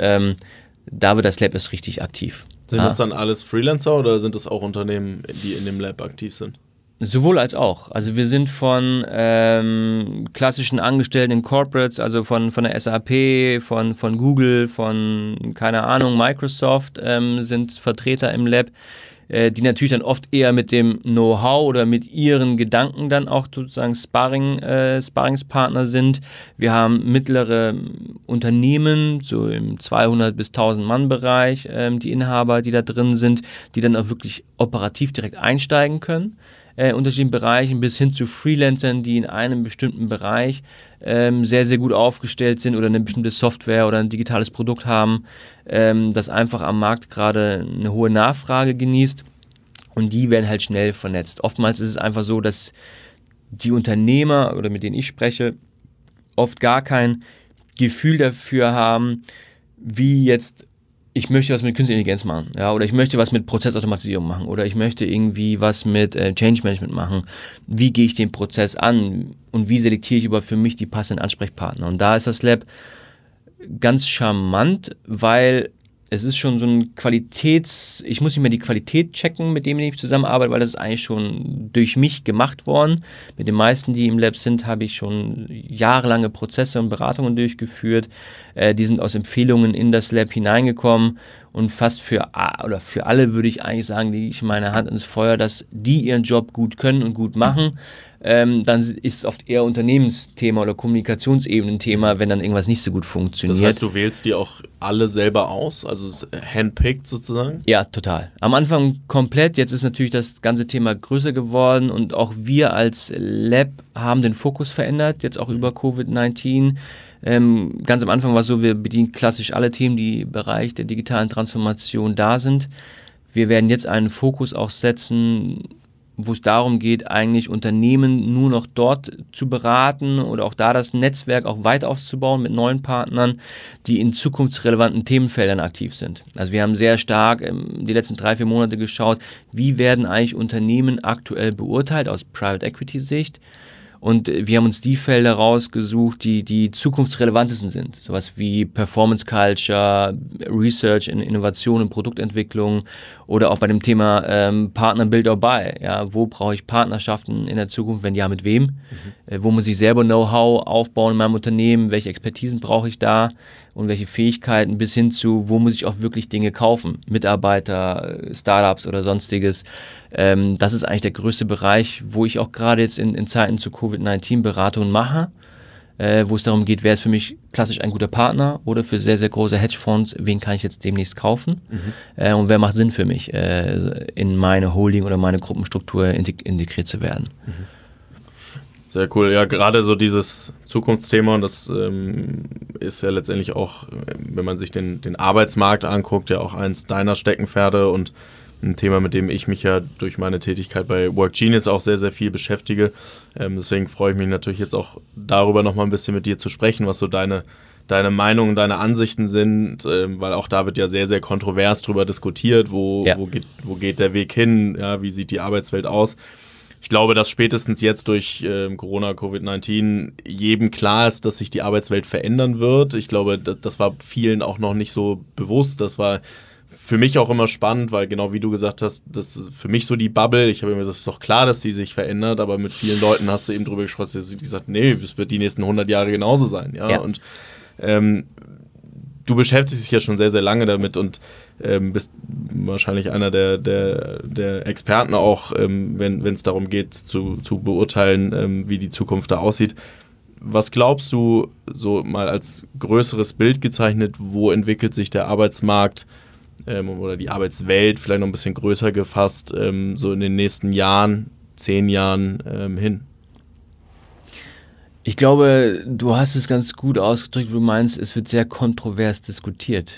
da wird das Lab ist richtig aktiv. Sind das dann alles Freelancer oder sind das auch Unternehmen, die in dem Lab aktiv sind? Sowohl als auch. Also wir sind von klassischen Angestellten in Corporates, also von der SAP, von Google, von, keine Ahnung, Microsoft sind Vertreter im Lab, die natürlich dann oft eher mit dem Know-how oder mit ihren Gedanken dann auch sozusagen Sparringspartner sind. Wir haben mittlere Unternehmen, so im 200 bis 1000 Mann Bereich, die Inhaber, die da drin sind, die dann auch wirklich operativ direkt einsteigen können. Unterschiedlichen Bereichen bis hin zu Freelancern, die in einem bestimmten Bereich sehr, sehr gut aufgestellt sind oder eine bestimmte Software oder ein digitales Produkt haben, das einfach am Markt gerade eine hohe Nachfrage genießt und die werden halt schnell vernetzt. Oftmals ist es einfach so, dass die Unternehmer oder mit denen ich spreche, oft gar kein Gefühl dafür haben, wie jetzt ich möchte was mit Künstlicher Intelligenz machen, ja, oder ich möchte was mit Prozessautomatisierung machen oder ich möchte irgendwie was mit Change Management machen. Wie gehe ich den Prozess an und wie selektiere ich überhaupt für mich die passenden Ansprechpartner? Und da ist das Lab ganz charmant, weil es ist schon so ein ich muss nicht mehr die Qualität checken, mit dem ich zusammenarbeite, weil das ist eigentlich schon durch mich gemacht worden. Mit den meisten, die im Lab sind, habe ich schon jahrelange Prozesse und Beratungen durchgeführt. Die sind aus Empfehlungen in das Lab hineingekommen und fast für alle würde ich eigentlich sagen, lege ich meine Hand ins Feuer, dass die ihren Job gut können und gut machen. Dann ist es oft eher Unternehmensthema oder Kommunikationsebenen-Thema, wenn dann irgendwas nicht so gut funktioniert. Das heißt, du wählst die auch alle selber aus, also handpicked sozusagen? Ja, total. Am Anfang komplett, jetzt ist natürlich das ganze Thema größer geworden und auch wir als Lab haben den Fokus verändert, jetzt auch über Covid-19. Ganz am Anfang war es so, wir bedienen klassisch alle Themen, die im Bereich der digitalen Transformation da sind. Wir werden jetzt einen Fokus auch setzen, wo es darum geht, eigentlich Unternehmen nur noch dort zu beraten oder auch da das Netzwerk auch weiter aufzubauen mit neuen Partnern, die in zukunftsrelevanten Themenfeldern aktiv sind. Also wir haben sehr stark die letzten 3-4 Monate geschaut, wie werden eigentlich Unternehmen aktuell beurteilt aus Private Equity Sicht. Und wir haben uns die Felder rausgesucht, die zukunftsrelevantesten sind. Sowas wie Performance Culture, Research in Innovation und Produktentwicklung oder auch bei dem Thema Partner Build or Buy. Ja, wo brauche ich Partnerschaften in der Zukunft, wenn ja, mit wem? Wo muss ich selber Know-how aufbauen in meinem Unternehmen? Welche Expertisen brauche ich da? Und welche Fähigkeiten bis hin zu, wo muss ich auch wirklich Dinge kaufen? Mitarbeiter, Startups oder sonstiges. Das ist eigentlich der größte Bereich, wo ich auch gerade jetzt in Zeiten zu Covid-19 Beratungen mache, wo es darum geht, wer ist für mich klassisch ein guter Partner oder für sehr, sehr große Hedgefonds, wen kann ich jetzt demnächst kaufen und wer macht Sinn für mich, in meine Holding oder meine Gruppenstruktur integriert zu werden. Sehr cool. Ja, gerade so dieses Zukunftsthema, und das ist ja letztendlich auch, wenn man sich den Arbeitsmarkt anguckt, ja auch eins deiner Steckenpferde und ein Thema, mit dem ich mich ja durch meine Tätigkeit bei WorkGenius auch sehr, sehr viel beschäftige. Deswegen freue ich mich natürlich jetzt auch darüber nochmal ein bisschen mit dir zu sprechen, was so deine Meinungen, deine Ansichten sind, weil auch da wird ja sehr, sehr kontrovers drüber diskutiert, wo geht der Weg hin, ja, wie sieht die Arbeitswelt aus. Ich glaube, dass spätestens jetzt durch Corona, Covid-19 jedem klar ist, dass sich die Arbeitswelt verändern wird. Ich glaube, das war vielen auch noch nicht so bewusst. Das war für mich auch immer spannend, weil genau wie du gesagt hast, das ist für mich so die Bubble. Ich habe immer gesagt, es ist doch klar, dass die sich verändert, aber mit vielen Leuten hast du eben drüber gesprochen, dass sie gesagt, nee, es wird die nächsten 100 Jahre genauso sein. Ja? Und du beschäftigst dich ja schon sehr, sehr lange damit und bist wahrscheinlich einer der Experten auch, wenn es darum geht, zu beurteilen, wie die Zukunft da aussieht. Was glaubst du, so mal als größeres Bild gezeichnet, wo entwickelt sich der Arbeitsmarkt oder die Arbeitswelt, vielleicht noch ein bisschen größer gefasst, so in den nächsten Jahren, 10 Jahren hin? Ich glaube, du hast es ganz gut ausgedrückt, du meinst, es wird sehr kontrovers diskutiert.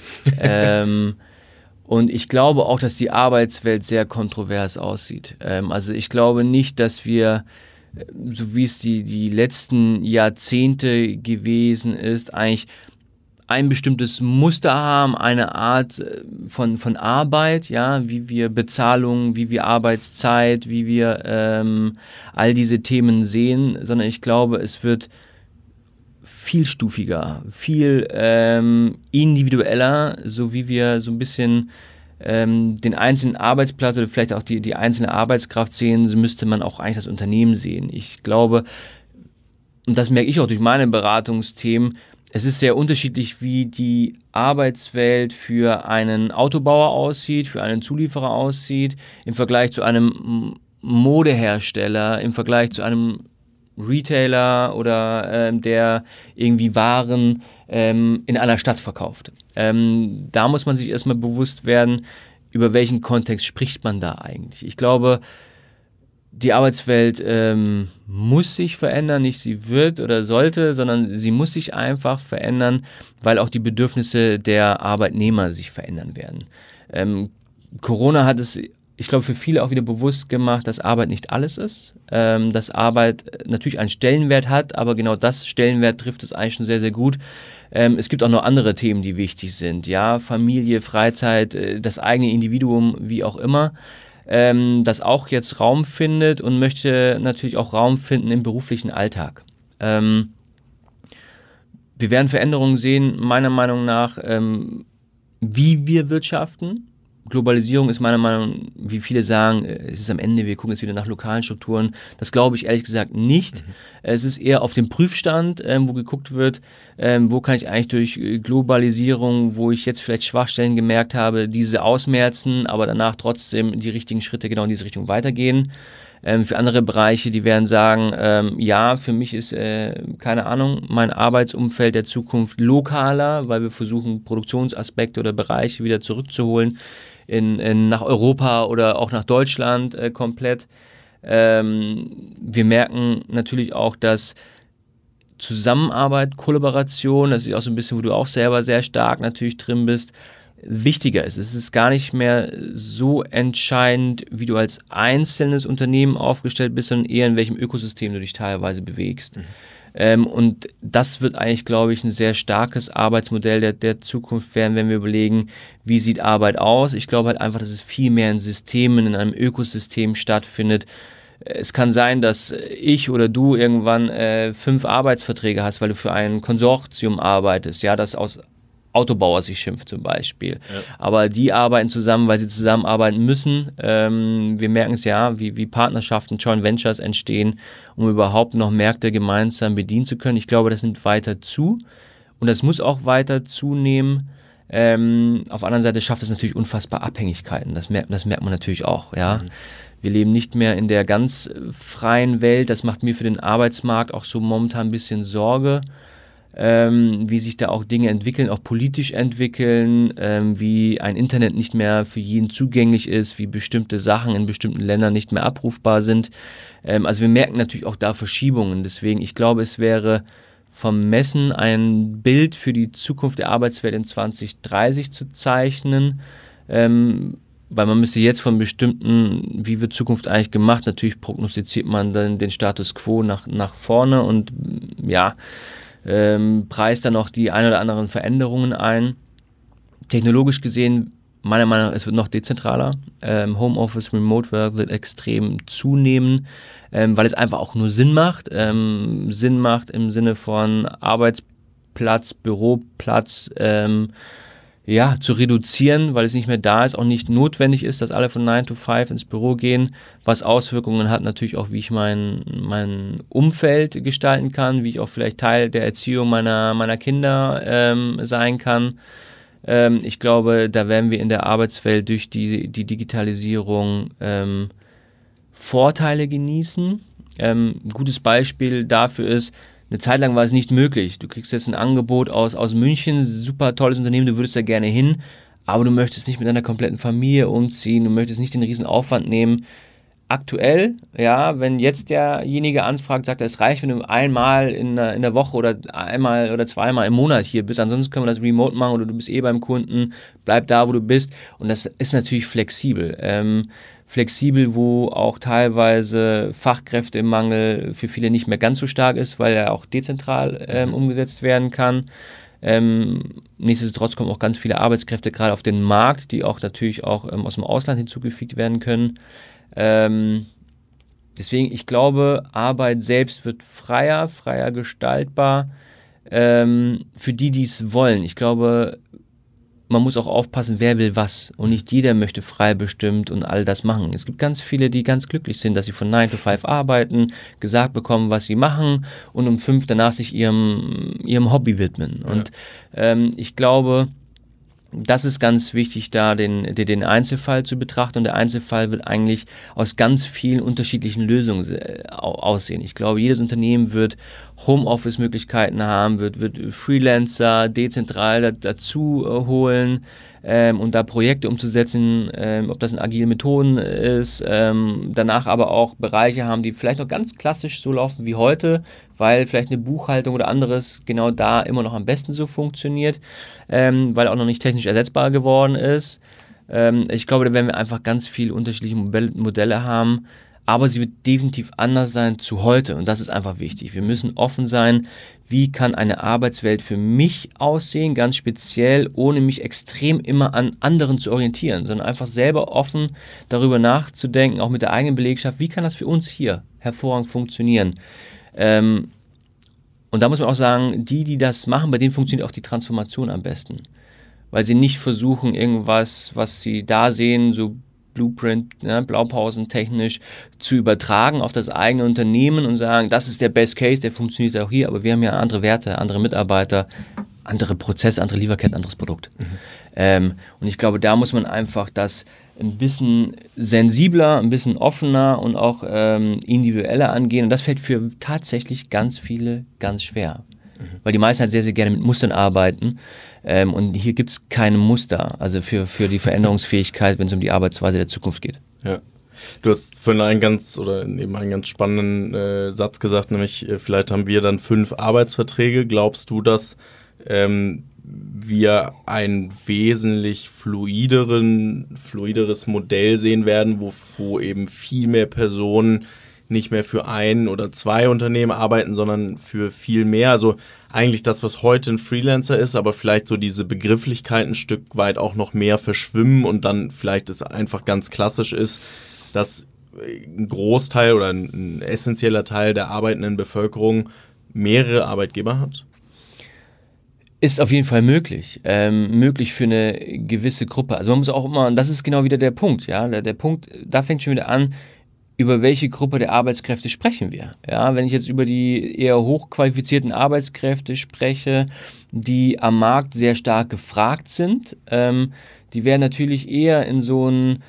Und ich glaube auch, dass die Arbeitswelt sehr kontrovers aussieht. Also ich glaube nicht, dass wir, so wie es die letzten Jahrzehnte gewesen ist, eigentlich ein bestimmtes Muster haben, eine Art von Arbeit, ja, wie wir Bezahlung, wie wir Arbeitszeit, wie wir all diese Themen sehen, sondern ich glaube, es wird vielstufiger, viel individueller, so wie wir so ein bisschen den einzelnen Arbeitsplatz oder vielleicht auch die einzelne Arbeitskraft sehen, so müsste man auch eigentlich das Unternehmen sehen. Ich glaube, und das merke ich auch durch meine Beratungsthemen, es ist sehr unterschiedlich, wie die Arbeitswelt für einen Autobauer aussieht, für einen Zulieferer aussieht, im Vergleich zu einem Modehersteller, im Vergleich zu einem Retailer oder der irgendwie Waren in einer Stadt verkauft. Da muss man sich erstmal bewusst werden, über welchen Kontext spricht man da eigentlich. Ich glaube, die Arbeitswelt muss sich verändern, nicht sie wird oder sollte, sondern sie muss sich einfach verändern, weil auch die Bedürfnisse der Arbeitnehmer sich verändern werden. Corona hat es, ich glaube, für viele auch wieder bewusst gemacht, dass Arbeit nicht alles ist, dass Arbeit natürlich einen Stellenwert hat, aber genau das Stellenwert trifft es eigentlich schon sehr, sehr gut. Es gibt auch noch andere Themen, die wichtig sind, ja, Familie, Freizeit, das eigene Individuum, wie auch immer. Das auch jetzt Raum findet und möchte natürlich auch Raum finden im beruflichen Alltag. Wir werden Veränderungen sehen, meiner Meinung nach, wie wir wirtschaften. Globalisierung ist meiner Meinung nach, wie viele sagen, es ist am Ende, wir gucken jetzt wieder nach lokalen Strukturen. Das glaube ich ehrlich gesagt nicht. Es ist eher auf dem Prüfstand, wo geguckt wird, wo kann ich eigentlich durch Globalisierung, wo ich jetzt vielleicht Schwachstellen gemerkt habe, diese ausmerzen, aber danach trotzdem die richtigen Schritte genau in diese Richtung weitergehen. Für andere Bereiche, die werden sagen, ja, für mich ist, keine Ahnung, mein Arbeitsumfeld der Zukunft lokaler, weil wir versuchen, Produktionsaspekte oder Bereiche wieder zurückzuholen nach Europa oder auch nach Deutschland komplett. Wir merken natürlich auch, dass Zusammenarbeit, Kollaboration, das ist auch so ein bisschen, wo du auch selber sehr stark natürlich drin bist, wichtiger ist. Es ist gar nicht mehr so entscheidend, wie du als einzelnes Unternehmen aufgestellt bist, sondern eher in welchem Ökosystem du dich teilweise bewegst. Und das wird eigentlich, glaube ich, ein sehr starkes Arbeitsmodell der Zukunft werden, wenn wir überlegen, wie sieht Arbeit aus. Ich glaube halt einfach, dass es viel mehr in Systemen, in einem Ökosystem stattfindet. Es kann sein, dass ich oder du irgendwann 5 Arbeitsverträge hast, weil du für ein Konsortium arbeitest, ja, das aus Autobauer sich schimpft zum Beispiel. Ja. Aber die arbeiten zusammen, weil sie zusammenarbeiten müssen. Wir merken es ja, wie Partnerschaften, Joint Ventures entstehen, um überhaupt noch Märkte gemeinsam bedienen zu können. Ich glaube, das nimmt weiter zu und das muss auch weiter zunehmen. Auf der anderen Seite schafft es natürlich unfassbar Abhängigkeiten. Das merkt man natürlich auch. Ja. Wir leben nicht mehr in der ganz freien Welt. Das macht mir für den Arbeitsmarkt auch so momentan ein bisschen Sorge. Wie sich da auch Dinge entwickeln, auch politisch entwickeln, wie ein Internet nicht mehr für jeden zugänglich ist, wie bestimmte Sachen in bestimmten Ländern nicht mehr abrufbar sind. Also wir merken natürlich auch da Verschiebungen. Deswegen, ich glaube, es wäre vermessen, ein Bild für die Zukunft der Arbeitswelt in 2030 zu zeichnen, weil man müsste jetzt von bestimmten, wie wird Zukunft eigentlich gemacht, natürlich prognostiziert man dann den Status quo nach vorne und preist dann auch die ein oder anderen Veränderungen ein. Technologisch gesehen, meiner Meinung nach, es wird noch dezentraler. Homeoffice, Remote Work wird extrem zunehmen, weil es einfach auch nur Sinn macht. Sinn macht im Sinne von Arbeitsplatz, Büroplatz, zu reduzieren, weil es nicht mehr da ist, auch nicht notwendig ist, dass alle von 9 to 5 ins Büro gehen, was Auswirkungen hat natürlich auch, wie ich mein Umfeld gestalten kann, wie ich auch vielleicht Teil der Erziehung meiner Kinder sein kann. Ich glaube, da werden wir in der Arbeitswelt durch die Digitalisierung Vorteile genießen. Ein gutes Beispiel dafür ist, eine Zeit lang war es nicht möglich. Du kriegst jetzt ein Angebot aus München, super tolles Unternehmen, du würdest da gerne hin, aber du möchtest nicht mit deiner kompletten Familie umziehen, du möchtest nicht den riesen Aufwand nehmen. Aktuell, wenn jetzt derjenige anfragt, sagt er, es reicht, wenn du einmal in der Woche oder einmal oder zweimal im Monat hier bist, ansonsten können wir das remote machen oder du bist beim Kunden, bleib da, wo du bist, und das ist natürlich flexibel. Flexibel, wo auch teilweise Fachkräftemangel für viele nicht mehr ganz so stark ist, weil er auch dezentral umgesetzt werden kann. Nichtsdestotrotz kommen auch ganz viele Arbeitskräfte gerade auf den Markt, die auch natürlich auch aus dem Ausland hinzugefügt werden können. Deswegen, ich glaube, Arbeit selbst wird freier gestaltbar für die es wollen. Ich glaube, man muss auch aufpassen, wer will was, und nicht jeder möchte frei bestimmt und all das machen. Es gibt ganz viele, die ganz glücklich sind, dass sie von 9 to 5 arbeiten, gesagt bekommen, was sie machen, und um 5 danach sich ihrem Hobby widmen. Und ich glaube, das ist ganz wichtig, da den Einzelfall zu betrachten, und der Einzelfall wird eigentlich aus ganz vielen unterschiedlichen Lösungen aussehen. Ich glaube, jedes Unternehmen wird Homeoffice-Möglichkeiten haben, wird Freelancer dezentral dazu holen, und da Projekte umzusetzen, ob das in agilen Methoden ist, danach aber auch Bereiche haben, die vielleicht noch ganz klassisch so laufen wie heute, weil vielleicht eine Buchhaltung oder anderes genau da immer noch am besten so funktioniert, weil auch noch nicht technisch ersetzbar geworden ist. Ich glaube, da werden wir einfach ganz viele unterschiedliche Modelle haben, aber sie wird definitiv anders sein zu heute, und das ist einfach wichtig. Wir müssen offen sein, wie kann eine Arbeitswelt für mich aussehen, ganz speziell, ohne mich extrem immer an anderen zu orientieren, sondern einfach selber offen darüber nachzudenken, auch mit der eigenen Belegschaft, wie kann das für uns hier hervorragend funktionieren. Und da muss man auch sagen, die das machen, bei denen funktioniert auch die Transformation am besten, weil sie nicht versuchen, irgendwas, was sie da sehen, so Blueprint, Blaupausen-technisch zu übertragen auf das eigene Unternehmen und sagen, das ist der Best Case, der funktioniert auch hier, aber wir haben ja andere Werte, andere Mitarbeiter, andere Prozesse, andere Lieferketten, anderes Produkt. Und ich glaube, da muss man einfach das ein bisschen sensibler, ein bisschen offener und auch individueller angehen, und das fällt für tatsächlich ganz viele ganz schwer. Weil die meisten halt sehr, sehr gerne mit Mustern arbeiten, und hier gibt es keine Muster, also für die Veränderungsfähigkeit, wenn es um die Arbeitsweise der Zukunft geht. Ja. Du hast vorhin einen ganz spannenden Satz gesagt, nämlich vielleicht haben wir dann 5 Arbeitsverträge. Glaubst du, dass wir ein wesentlich fluideres Modell sehen werden, wo eben viel mehr Personen nicht mehr für 1 oder 2 Unternehmen arbeiten, sondern für viel mehr? Also eigentlich das, was heute ein Freelancer ist, aber vielleicht so diese Begrifflichkeiten ein Stück weit auch noch mehr verschwimmen, und dann vielleicht es einfach ganz klassisch ist, dass ein Großteil oder ein essentieller Teil der arbeitenden Bevölkerung mehrere Arbeitgeber hat? Ist auf jeden Fall möglich. Möglich für eine gewisse Gruppe. Also man muss auch immer, und das ist genau wieder der Punkt, ja, der Punkt, da fängt schon wieder an, über welche Gruppe der Arbeitskräfte sprechen wir. Ja, wenn ich jetzt über die eher hochqualifizierten Arbeitskräfte spreche, die am Markt sehr stark gefragt sind, die werden natürlich eher in so einen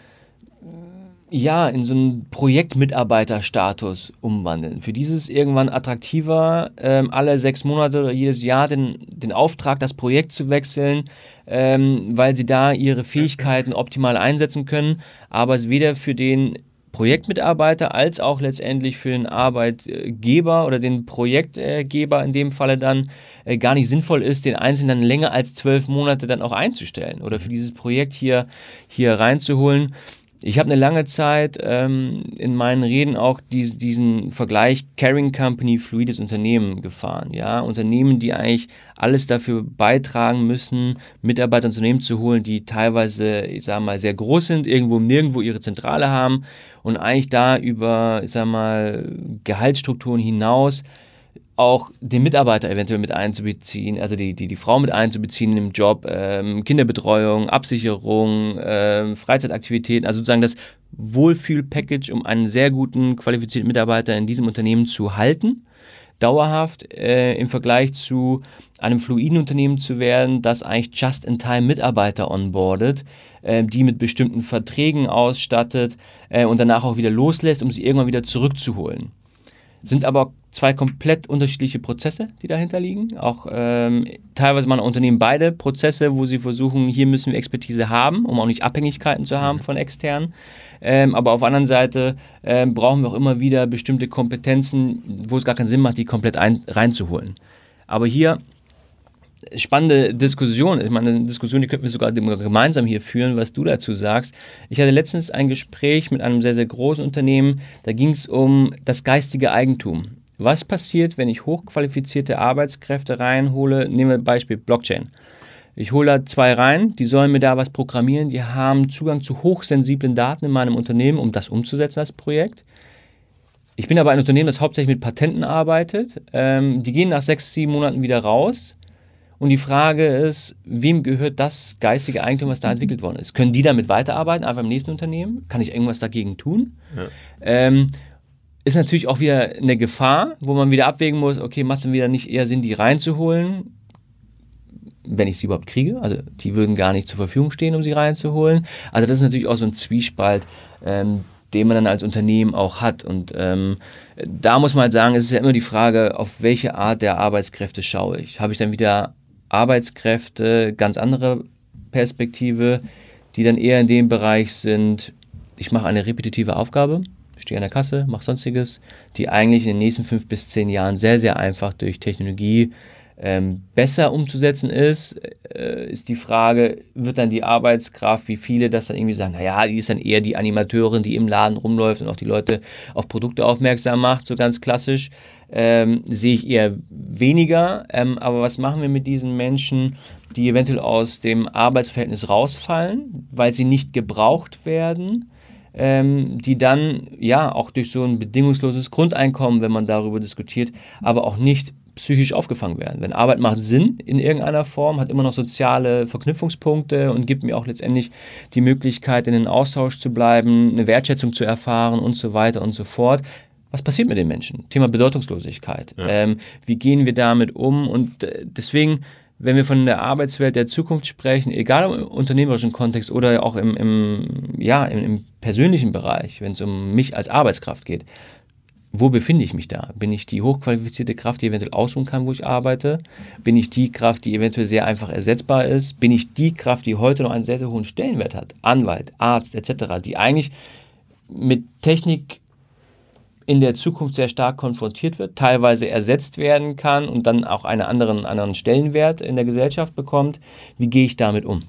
Projektmitarbeiterstatus umwandeln. Für dieses irgendwann attraktiver, alle 6 Monate oder jedes Jahr den Auftrag, das Projekt zu wechseln, weil sie da ihre Fähigkeiten optimal einsetzen können, aber es weder für den Projektmitarbeiter als auch letztendlich für den Arbeitgeber oder den Projektgeber in dem Falle dann gar nicht sinnvoll ist, den Einzelnen dann länger als 12 Monate dann auch einzustellen oder für dieses Projekt hier reinzuholen. Ich habe eine lange Zeit in meinen Reden auch diesen Vergleich Caring Company, fluides Unternehmen gefahren. Ja? Unternehmen, die eigentlich alles dafür beitragen müssen, Mitarbeiter ins Unternehmen zu holen, die teilweise, ich sage mal, sehr groß sind, nirgendwo ihre Zentrale haben und eigentlich da über, ich sage mal, Gehaltsstrukturen hinaus auch den Mitarbeiter eventuell mit einzubeziehen, also die Frau mit einzubeziehen in den Job, Kinderbetreuung, Absicherung, Freizeitaktivitäten, also sozusagen das Wohlfühl-Package, um einen sehr guten, qualifizierten Mitarbeiter in diesem Unternehmen zu halten, dauerhaft im Vergleich zu einem fluiden Unternehmen zu werden, das eigentlich just-in-time Mitarbeiter onboardet, die mit bestimmten Verträgen ausstattet und danach auch wieder loslässt, um sie irgendwann wieder zurückzuholen. Sind aber zwei komplett unterschiedliche Prozesse, die dahinter liegen. Auch teilweise machen Unternehmen beide Prozesse, wo sie versuchen, hier müssen wir Expertise haben, um auch nicht Abhängigkeiten zu haben von externen. Aber auf der anderen Seite brauchen wir auch immer wieder bestimmte Kompetenzen, wo es gar keinen Sinn macht, die komplett reinzuholen. Aber hier spannende Diskussion. Ich meine, eine Diskussion, die könnten wir sogar gemeinsam hier führen, was du dazu sagst. Ich hatte letztens ein Gespräch mit einem sehr, sehr großen Unternehmen. Da ging es um das geistige Eigentum. Was passiert, wenn ich hochqualifizierte Arbeitskräfte reinhole? Nehmen wir Beispiel Blockchain. Ich hole da 2 rein, die sollen mir da was programmieren. Die haben Zugang zu hochsensiblen Daten in meinem Unternehmen, um das umzusetzen als Projekt. Ich bin aber ein Unternehmen, das hauptsächlich mit Patenten arbeitet. Die gehen nach 6-7 Monaten wieder raus. Und die Frage ist, wem gehört das geistige Eigentum, was da entwickelt worden ist? Können die damit weiterarbeiten, einfach im nächsten Unternehmen? Kann ich irgendwas dagegen tun? Ja. Ist natürlich auch wieder eine Gefahr, wo man wieder abwägen muss, okay, macht es dann wieder nicht eher Sinn, die reinzuholen, wenn ich sie überhaupt kriege? Also die würden gar nicht zur Verfügung stehen, um sie reinzuholen. Also das ist natürlich auch so ein Zwiespalt, den man dann als Unternehmen auch hat. Und da muss man halt sagen, es ist ja immer die Frage, auf welche Art der Arbeitskräfte schaue ich. Habe ich dann wieder Arbeitskräfte, ganz andere Perspektive, die dann eher in dem Bereich sind, ich mache eine repetitive Aufgabe, stehe an der Kasse, mache Sonstiges, die eigentlich in den nächsten 5 bis 10 Jahren sehr, sehr einfach durch Technologie besser umzusetzen ist die Frage, wird dann die Arbeitskraft, wie viele das dann irgendwie sagen, naja, die ist dann eher die Animateurin, die im Laden rumläuft und auch die Leute auf Produkte aufmerksam macht, so ganz klassisch, sehe ich eher weniger. Aber was machen wir mit diesen Menschen, die eventuell aus dem Arbeitsverhältnis rausfallen, weil sie nicht gebraucht werden, die dann ja auch durch so ein bedingungsloses Grundeinkommen, wenn man darüber diskutiert, aber auch nicht psychisch aufgefangen werden. Wenn Arbeit macht Sinn in irgendeiner Form, hat immer noch soziale Verknüpfungspunkte und gibt mir auch letztendlich die Möglichkeit, in den Austausch zu bleiben, eine Wertschätzung zu erfahren und so weiter und so fort. Was passiert mit den Menschen? Thema Bedeutungslosigkeit. Ja. Wie gehen wir damit um? Und deswegen, wenn wir von der Arbeitswelt der Zukunft sprechen, egal im unternehmerischen Kontext oder auch im persönlichen Bereich, wenn es um mich als Arbeitskraft geht, wo befinde ich mich da? Bin ich die hochqualifizierte Kraft, die eventuell ausruhen kann, wo ich arbeite? Bin ich die Kraft, die eventuell sehr einfach ersetzbar ist? Bin ich die Kraft, die heute noch einen sehr, sehr hohen Stellenwert hat? Anwalt, Arzt etc., die eigentlich mit Technik in der Zukunft sehr stark konfrontiert wird, teilweise ersetzt werden kann und dann auch einen anderen Stellenwert in der Gesellschaft bekommt. Wie gehe ich damit um?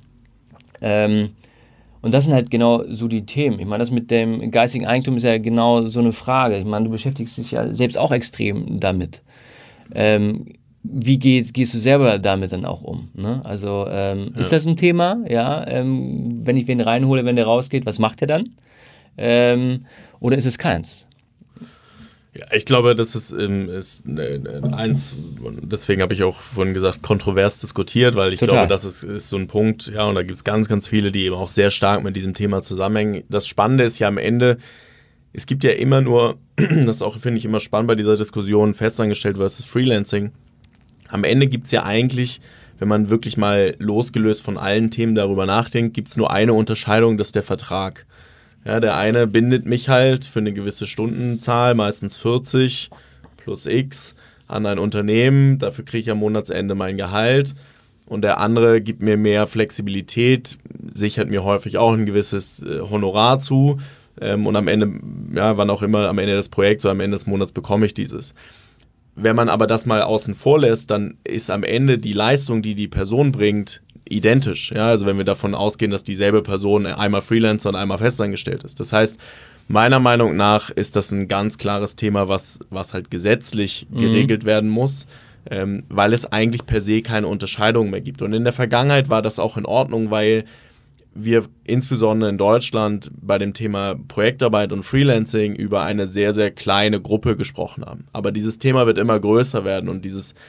Und das sind halt genau so die Themen. Ich meine, das mit dem geistigen Eigentum ist ja genau so eine Frage. Ich meine, du beschäftigst dich ja selbst auch extrem damit. Wie gehst du selber damit dann auch um? Ne? Also ist das ein Thema? Ja, wenn ich wen reinhole, wenn der rausgeht, was macht er dann? Oder ist es keins? Ja, ich glaube, das ist eins, deswegen habe ich auch vorhin gesagt, kontrovers diskutiert, weil ich glaube, das ist so ein Punkt, ja, und da gibt es ganz, ganz viele, die eben auch sehr stark mit diesem Thema zusammenhängen. Das Spannende ist ja am Ende, es gibt ja immer nur, das auch finde ich immer spannend bei dieser Diskussion, festangestellt versus Freelancing. Am Ende gibt es ja eigentlich, wenn man wirklich mal losgelöst von allen Themen darüber nachdenkt, gibt es nur eine Unterscheidung, das ist der Vertrag. Ja, der eine bindet mich halt für eine gewisse Stundenzahl, meistens 40 plus X, an ein Unternehmen. Dafür kriege ich am Monatsende mein Gehalt. Und der andere gibt mir mehr Flexibilität, sichert mir häufig auch ein gewisses Honorar zu. und am Ende, ja, wann auch immer, am Ende des Projekts oder am Ende des Monats bekomme ich dieses. Wenn man aber das mal außen vor lässt, dann ist am Ende die Leistung, die die Person bringt, identisch. Ja, also wenn wir davon ausgehen, dass dieselbe Person einmal Freelancer und einmal festangestellt ist. Das heißt, meiner Meinung nach ist das ein ganz klares Thema, was halt gesetzlich geregelt werden muss, weil es eigentlich per se keine Unterscheidung mehr gibt. Und in der Vergangenheit war das auch in Ordnung, weil wir insbesondere in Deutschland bei dem Thema Projektarbeit und Freelancing über eine sehr, sehr kleine Gruppe gesprochen haben. Aber dieses Thema wird immer größer werden und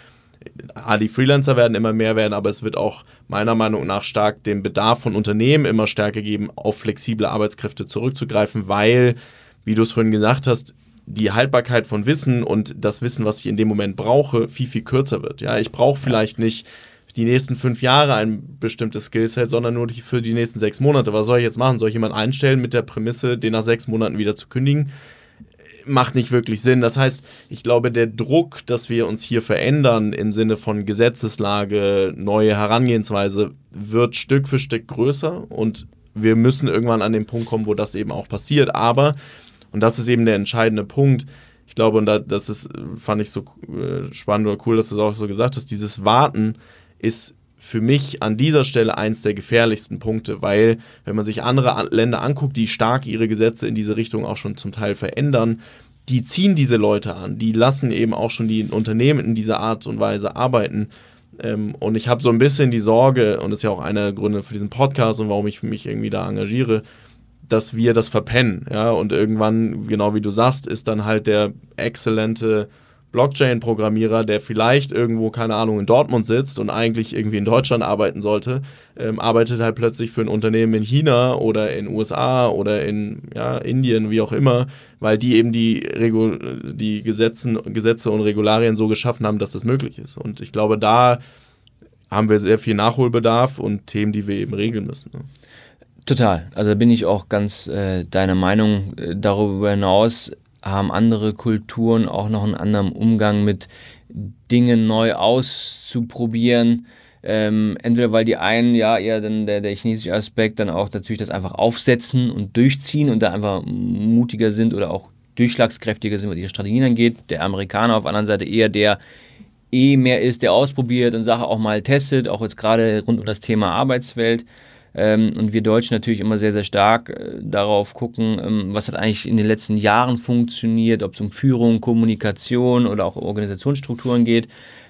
die Freelancer werden immer mehr werden, aber es wird auch meiner Meinung nach stark den Bedarf von Unternehmen immer stärker geben, auf flexible Arbeitskräfte zurückzugreifen, weil, wie du es vorhin gesagt hast, die Haltbarkeit von Wissen und das Wissen, was ich in dem Moment brauche, viel, viel kürzer wird. Ja, ich brauche vielleicht nicht die nächsten 5 Jahre ein bestimmtes Skillset, sondern nur für die nächsten 6 Monate. Was soll ich jetzt machen? Soll ich jemanden einstellen mit der Prämisse, den nach 6 Monaten wieder zu kündigen? Macht nicht wirklich Sinn. Das heißt, ich glaube, der Druck, dass wir uns hier verändern im Sinne von Gesetzeslage, neue Herangehensweise, wird Stück für Stück größer und wir müssen irgendwann an den Punkt kommen, wo das eben auch passiert. Aber, und das ist eben der entscheidende Punkt, ich glaube, und fand ich so spannend oder cool, dass du es auch so gesagt hast, dieses Warten ist für mich an dieser Stelle eins der gefährlichsten Punkte, weil wenn man sich andere Länder anguckt, die stark ihre Gesetze in diese Richtung auch schon zum Teil verändern, die ziehen diese Leute an, die lassen eben auch schon die Unternehmen in dieser Art und Weise arbeiten. Und ich habe so ein bisschen die Sorge, und das ist ja auch einer der Gründe für diesen Podcast und warum ich mich irgendwie da engagiere, dass wir das verpennen. Ja? Und irgendwann, genau wie du sagst, ist dann halt der exzellente Blockchain-Programmierer, der vielleicht irgendwo, keine Ahnung, in Dortmund sitzt und eigentlich irgendwie in Deutschland arbeiten sollte, arbeitet halt plötzlich für ein Unternehmen in China oder in USA oder in Indien, wie auch immer, weil die eben die Gesetze und Regularien so geschaffen haben, dass das möglich ist. Und ich glaube, da haben wir sehr viel Nachholbedarf und Themen, die wir eben regeln müssen. Ne? Total. Also da bin ich auch ganz deiner Meinung. Darüber hinaus haben andere Kulturen auch noch einen anderen Umgang mit Dingen neu auszuprobieren. Entweder weil die einen ja eher dann der chinesische Aspekt dann auch natürlich das einfach aufsetzen und durchziehen und da einfach mutiger sind oder auch durchschlagskräftiger sind, was ihre Strategien angeht. Der Amerikaner auf der anderen Seite eher der mehr ist, der ausprobiert und Sachen auch mal testet, auch jetzt gerade rund um das Thema Arbeitswelt. Und wir Deutschen natürlich immer sehr, sehr stark darauf gucken, was hat eigentlich in den letzten Jahren funktioniert, ob es um Führung, Kommunikation oder auch Organisationsstrukturen geht.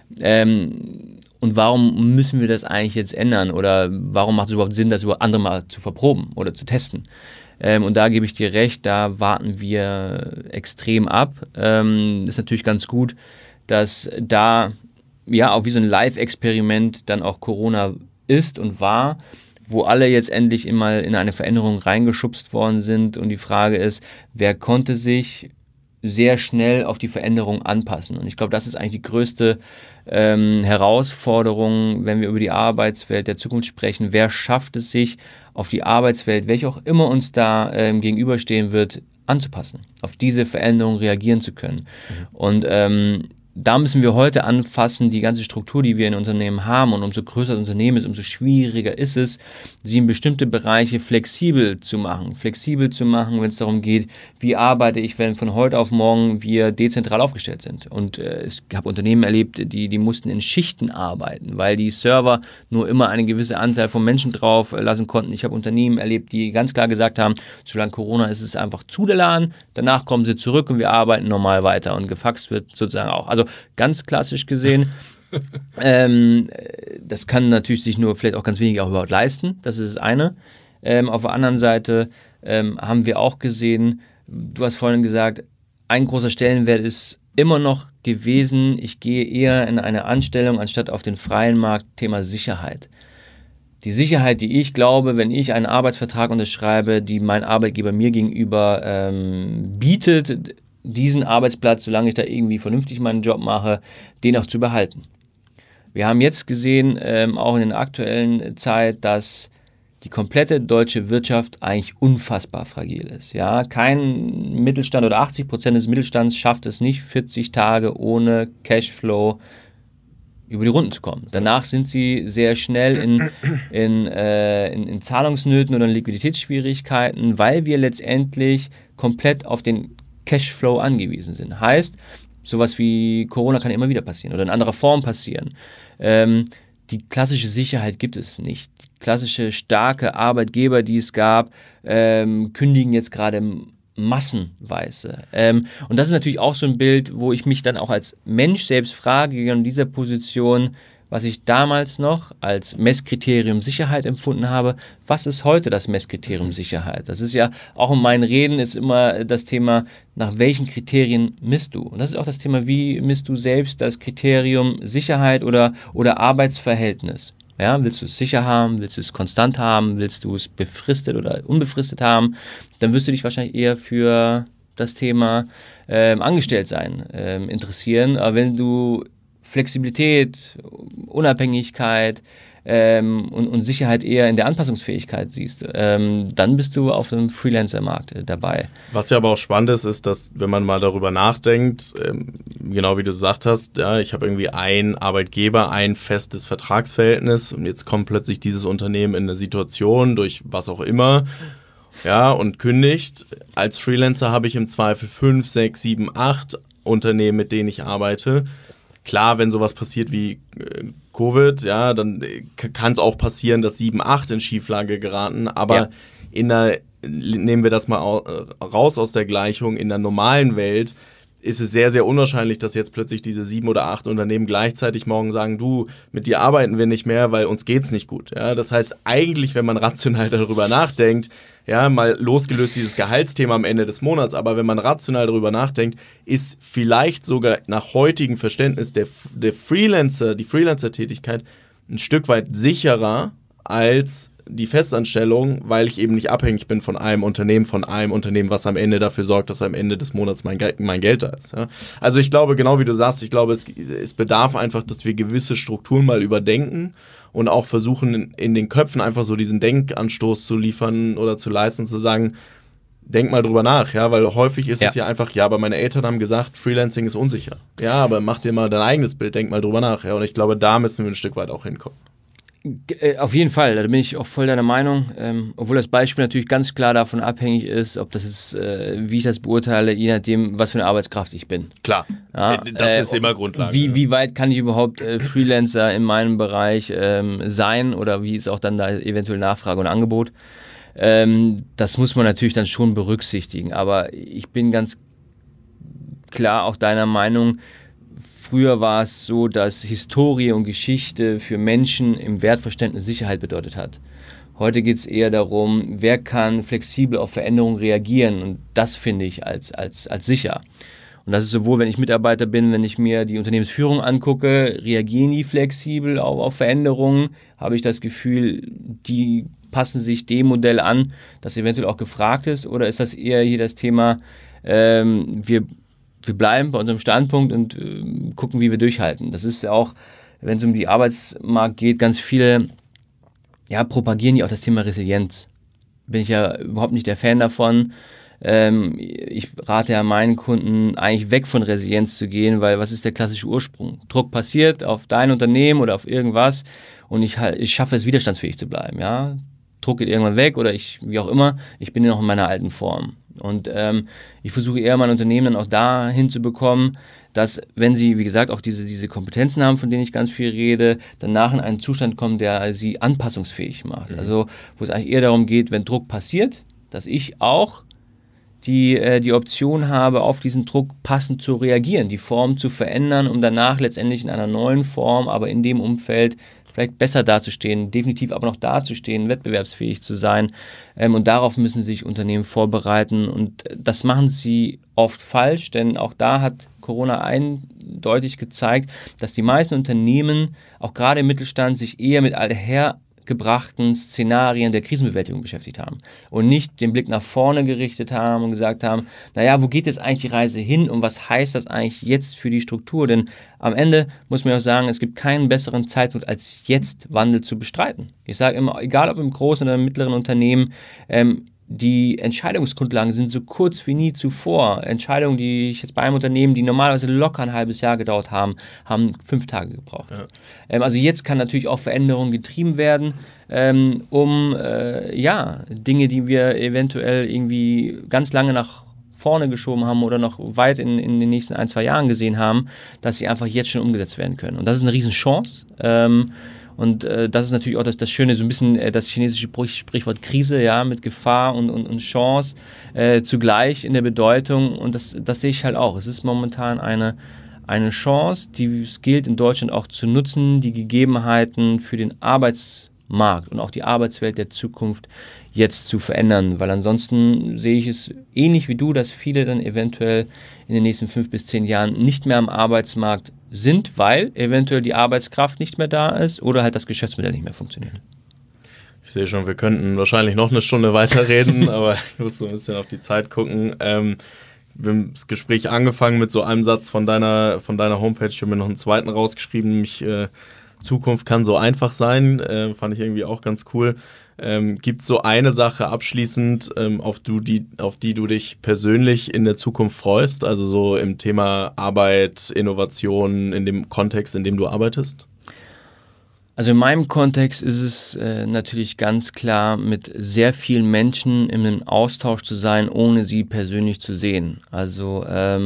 Und warum müssen wir das eigentlich jetzt ändern? Oder warum macht es überhaupt Sinn, das über andere mal zu verproben oder zu testen? Und da gebe ich dir recht, da warten wir extrem ab. Ist natürlich ganz gut, dass da ja auch wie so ein Live-Experiment dann auch Corona ist und war, wo alle jetzt endlich mal in eine Veränderung reingeschubst worden sind und die Frage ist, wer konnte sich sehr schnell auf die Veränderung anpassen? Und ich glaube, das ist eigentlich die größte Herausforderung, wenn wir über die Arbeitswelt der Zukunft sprechen. Wer schafft es sich, auf die Arbeitswelt, welche auch immer uns da gegenüberstehen wird, anzupassen, auf diese Veränderung reagieren zu können? Und da müssen wir heute anfassen, die ganze Struktur, die wir in Unternehmen haben, und umso größer das Unternehmen ist, umso schwieriger ist es, sie in bestimmte Bereiche flexibel zu machen, wenn es darum geht, wie arbeite ich, wenn von heute auf morgen wir dezentral aufgestellt sind. Und ich habe Unternehmen erlebt, die mussten in Schichten arbeiten, weil die Server nur immer eine gewisse Anzahl von Menschen drauf lassen konnten. Ich habe Unternehmen erlebt, die ganz klar gesagt haben, solange Corona ist, ist es einfach zu der Laden, danach kommen sie zurück und wir arbeiten normal weiter und gefaxt wird sozusagen auch. Also ganz klassisch gesehen, das kann natürlich sich nur vielleicht auch ganz wenige auch überhaupt leisten, das ist das eine. Auf der anderen Seite haben wir auch gesehen, du hast vorhin gesagt, ein großer Stellenwert ist immer noch gewesen, ich gehe eher in eine Anstellung anstatt auf den freien Markt, Thema Sicherheit. Die Sicherheit, die ich glaube, wenn ich einen Arbeitsvertrag unterschreibe, die mein Arbeitgeber mir gegenüber bietet, diesen Arbeitsplatz, solange ich da irgendwie vernünftig meinen Job mache, den auch zu behalten. Wir haben jetzt gesehen, auch in der aktuellen Zeit, dass die komplette deutsche Wirtschaft eigentlich unfassbar fragil ist. Ja, kein Mittelstand oder 80% des Mittelstands schafft es nicht, 40 Tage ohne Cashflow über die Runden zu kommen. Danach sind sie sehr schnell in Zahlungsnöten oder in Liquiditätsschwierigkeiten, weil wir letztendlich komplett auf den Cashflow angewiesen sind. Heißt, sowas wie Corona kann immer wieder passieren oder in anderer Form passieren. Die klassische Sicherheit gibt es nicht. Die klassische starke Arbeitgeber, die es gab, kündigen jetzt gerade massenweise. Und das ist natürlich auch so ein Bild, wo ich mich dann auch als Mensch selbst frage, in dieser Position, was ich damals noch als Messkriterium Sicherheit empfunden habe, was ist heute das Messkriterium Sicherheit? Das ist ja, auch in meinen Reden ist immer das Thema, nach welchen Kriterien misst du? Und das ist auch das Thema, wie misst du selbst das Kriterium Sicherheit oder Arbeitsverhältnis? Ja, willst du es sicher haben, willst du es konstant haben, willst du es befristet oder unbefristet haben, dann wirst du dich wahrscheinlich eher für das Thema Angestelltsein interessieren. Aber wenn du Flexibilität, Unabhängigkeit und Sicherheit eher in der Anpassungsfähigkeit siehst, dann bist du auf dem Freelancer-Markt dabei. Was ja aber auch spannend ist, dass, wenn man mal darüber nachdenkt, genau wie du gesagt hast, ja, ich habe irgendwie einen Arbeitgeber, ein festes Vertragsverhältnis und jetzt kommt plötzlich dieses Unternehmen in eine Situation, durch was auch immer, ja, und kündigt. Als Freelancer habe ich im Zweifel 5, 6, 7, 8 Unternehmen, mit denen ich arbeite. Klar, wenn sowas passiert wie Covid, ja, dann kann es auch passieren, dass 7, 8 in Schieflage geraten, aber nehmen wir das mal raus aus der Gleichung, in der normalen Welt ist es sehr, sehr unwahrscheinlich, dass jetzt plötzlich diese 7 oder 8 Unternehmen gleichzeitig morgen sagen, du, mit dir arbeiten wir nicht mehr, weil uns geht's nicht gut. Ja? Das heißt, eigentlich, wenn man rational darüber nachdenkt, ja, mal losgelöst dieses Gehaltsthema am Ende des Monats, aber wenn man rational darüber nachdenkt, ist vielleicht sogar nach heutigem Verständnis der Freelancer, die Freelancer-Tätigkeit ein Stück weit sicherer als die Festanstellung, weil ich eben nicht abhängig bin von einem Unternehmen, was am Ende dafür sorgt, dass am Ende des Monats mein Geld da ist. Ja? Also ich glaube, genau wie du sagst, ich glaube, es bedarf einfach, dass wir gewisse Strukturen mal überdenken und auch versuchen, in den Köpfen einfach so diesen Denkanstoß zu liefern oder zu leisten, zu sagen, denk mal drüber nach, ja, weil häufig ist es ja einfach, ja, aber meine Eltern haben gesagt, Freelancing ist unsicher. Ja, aber mach dir mal dein eigenes Bild, denk mal drüber nach. Ja, und ich glaube, da müssen wir ein Stück weit auch hinkommen. Auf jeden Fall, da bin ich auch voll deiner Meinung, obwohl das Beispiel natürlich ganz klar davon abhängig ist, ob das ist, wie ich das beurteile, je nachdem, was für eine Arbeitskraft ich bin. Klar, ja, das ist immer Grundlage. Wie weit kann ich überhaupt Freelancer in meinem Bereich sein oder wie ist auch dann da eventuell Nachfrage und Angebot? Das muss man natürlich dann schon berücksichtigen, aber ich bin ganz klar auch deiner Meinung. Früher war es so, dass Historie und Geschichte für Menschen im Wertverständnis Sicherheit bedeutet hat. Heute geht es eher darum, wer kann flexibel auf Veränderungen reagieren und das finde ich als sicher. Und das ist sowohl, wenn ich Mitarbeiter bin, wenn ich mir die Unternehmensführung angucke, reagieren die flexibel auf Veränderungen, habe ich das Gefühl, die passen sich dem Modell an, das eventuell auch gefragt ist, oder ist das eher hier das Thema, wir bleiben bei unserem Standpunkt und gucken, wie wir durchhalten. Das ist ja auch, wenn es um die Arbeitsmarkt geht, ganz viele propagieren die auch das Thema Resilienz. Bin ich ja überhaupt nicht der Fan davon. Ich rate ja meinen Kunden, eigentlich weg von Resilienz zu gehen, weil was ist der klassische Ursprung? Druck passiert auf dein Unternehmen oder auf irgendwas und ich schaffe es, widerstandsfähig zu bleiben. Ja? Druck geht irgendwann weg oder wie auch immer, ich bin ja noch in meiner alten Form. Und ich versuche eher mein Unternehmen dann auch dahin zu bekommen, dass, wenn sie, wie gesagt, auch diese Kompetenzen haben, von denen ich ganz viel rede, danach in einen Zustand kommen, der sie anpassungsfähig macht. Mhm. Also wo es eigentlich eher darum geht, wenn Druck passiert, dass ich auch die Option habe, auf diesen Druck passend zu reagieren, die Form zu verändern, um danach letztendlich in einer neuen Form, aber in dem Umfeld vielleicht besser dazustehen, definitiv aber noch dazustehen, wettbewerbsfähig zu sein. Und darauf müssen sich Unternehmen vorbereiten. Und das machen sie oft falsch, denn auch da hat Corona eindeutig gezeigt, dass die meisten Unternehmen, auch gerade im Mittelstand, sich eher mit althergebrachten Szenarien der Krisenbewältigung beschäftigt haben und nicht den Blick nach vorne gerichtet haben und gesagt haben, naja, wo geht jetzt eigentlich die Reise hin und was heißt das eigentlich jetzt für die Struktur? Denn am Ende muss man auch sagen, es gibt keinen besseren Zeitpunkt als jetzt, Wandel zu bestreiten. Ich sage immer, egal ob im großen oder im mittleren Unternehmen, die Entscheidungsgrundlagen sind so kurz wie nie zuvor. Entscheidungen, die ich jetzt bei einem Unternehmen, die normalerweise locker ein halbes Jahr gedauert haben 5 Tage gebraucht. Ja. Also jetzt kann natürlich auch Veränderungen getrieben werden, Dinge, die wir eventuell irgendwie ganz lange nach vorne geschoben haben oder noch weit in den nächsten 1-2 Jahren gesehen haben, dass sie einfach jetzt schon umgesetzt werden können. Und das ist eine Riesenchance. Und das ist natürlich auch das Schöne, so ein bisschen das chinesische Sprichwort Krise, ja, mit Gefahr und Chance zugleich in der Bedeutung. Und das sehe ich halt auch. Es ist momentan eine Chance, die es gilt in Deutschland auch zu nutzen, die Gegebenheiten für den Arbeitsmarkt und auch die Arbeitswelt der Zukunft jetzt zu verändern. Weil ansonsten sehe ich es ähnlich wie du, dass viele dann eventuell in den nächsten 5 bis 10 Jahren nicht mehr am Arbeitsmarkt sind, weil eventuell die Arbeitskraft nicht mehr da ist oder halt das Geschäftsmodell nicht mehr funktioniert. Ich sehe schon, wir könnten wahrscheinlich noch eine Stunde weiterreden, aber ich muss so ein bisschen auf die Zeit gucken. Wir haben das Gespräch angefangen mit so einem Satz von deiner Homepage. Ich habe mir noch einen zweiten rausgeschrieben, nämlich Zukunft kann so einfach sein. Fand ich irgendwie auch ganz cool. Gibt es so eine Sache abschließend, auf die du dich persönlich in der Zukunft freust? Also so im Thema Arbeit, Innovation, in dem Kontext, in dem du arbeitest? Also in meinem Kontext ist es natürlich ganz klar, mit sehr vielen Menschen im Austausch zu sein, ohne sie persönlich zu sehen. Also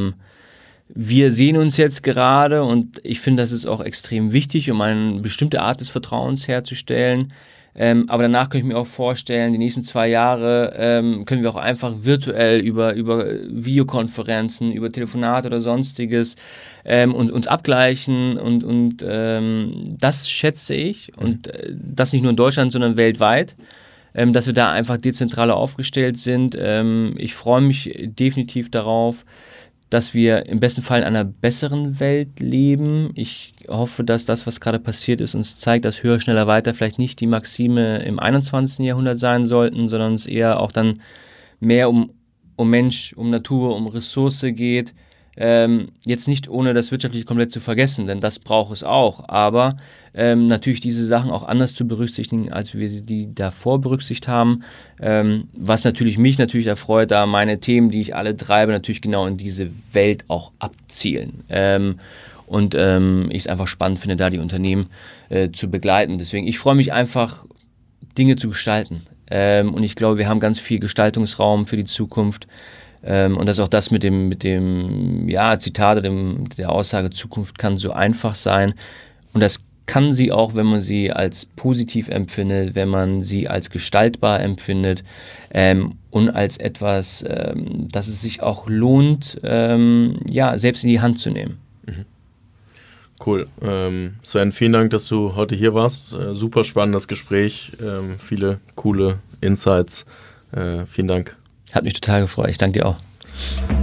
wir sehen uns jetzt gerade und ich finde, das ist auch extrem wichtig, um eine bestimmte Art des Vertrauens herzustellen. Aber danach kann ich mir auch vorstellen, die nächsten 2 Jahre können wir auch einfach virtuell über Videokonferenzen, über Telefonate oder sonstiges und uns abgleichen und das schätze ich und das nicht nur in Deutschland, sondern weltweit, dass wir da einfach dezentraler aufgestellt sind. Ich freue mich definitiv darauf, dass wir im besten Fall in einer besseren Welt leben. Ich hoffe, dass das, was gerade passiert ist, uns zeigt, dass höher, schneller, weiter vielleicht nicht die Maxime im 21. Jahrhundert sein sollten, sondern es eher auch dann mehr um Mensch, um Natur, um Ressource geht. Jetzt nicht ohne das Wirtschaftliche komplett zu vergessen, denn das braucht es auch, aber natürlich diese Sachen auch anders zu berücksichtigen, als wir sie die davor berücksichtigt haben, was mich natürlich erfreut, da meine Themen, die ich alle treibe, natürlich genau in diese Welt auch abzielen. Ich es einfach spannend finde, da die Unternehmen zu begleiten. Deswegen, ich freue mich einfach, Dinge zu gestalten. Und ich glaube, wir haben ganz viel Gestaltungsraum für die Zukunft. Und das ist auch das mit dem Zitat oder der Aussage, Zukunft kann so einfach sein. Und das kann sie auch, wenn man sie als positiv empfindet, wenn man sie als gestaltbar empfindet und als etwas, dass es sich auch lohnt, selbst in die Hand zu nehmen. Cool. Sven, vielen Dank, dass du heute hier warst. Super spannendes Gespräch, viele coole Insights. Vielen Dank. Hat mich total gefreut. Ich danke dir auch.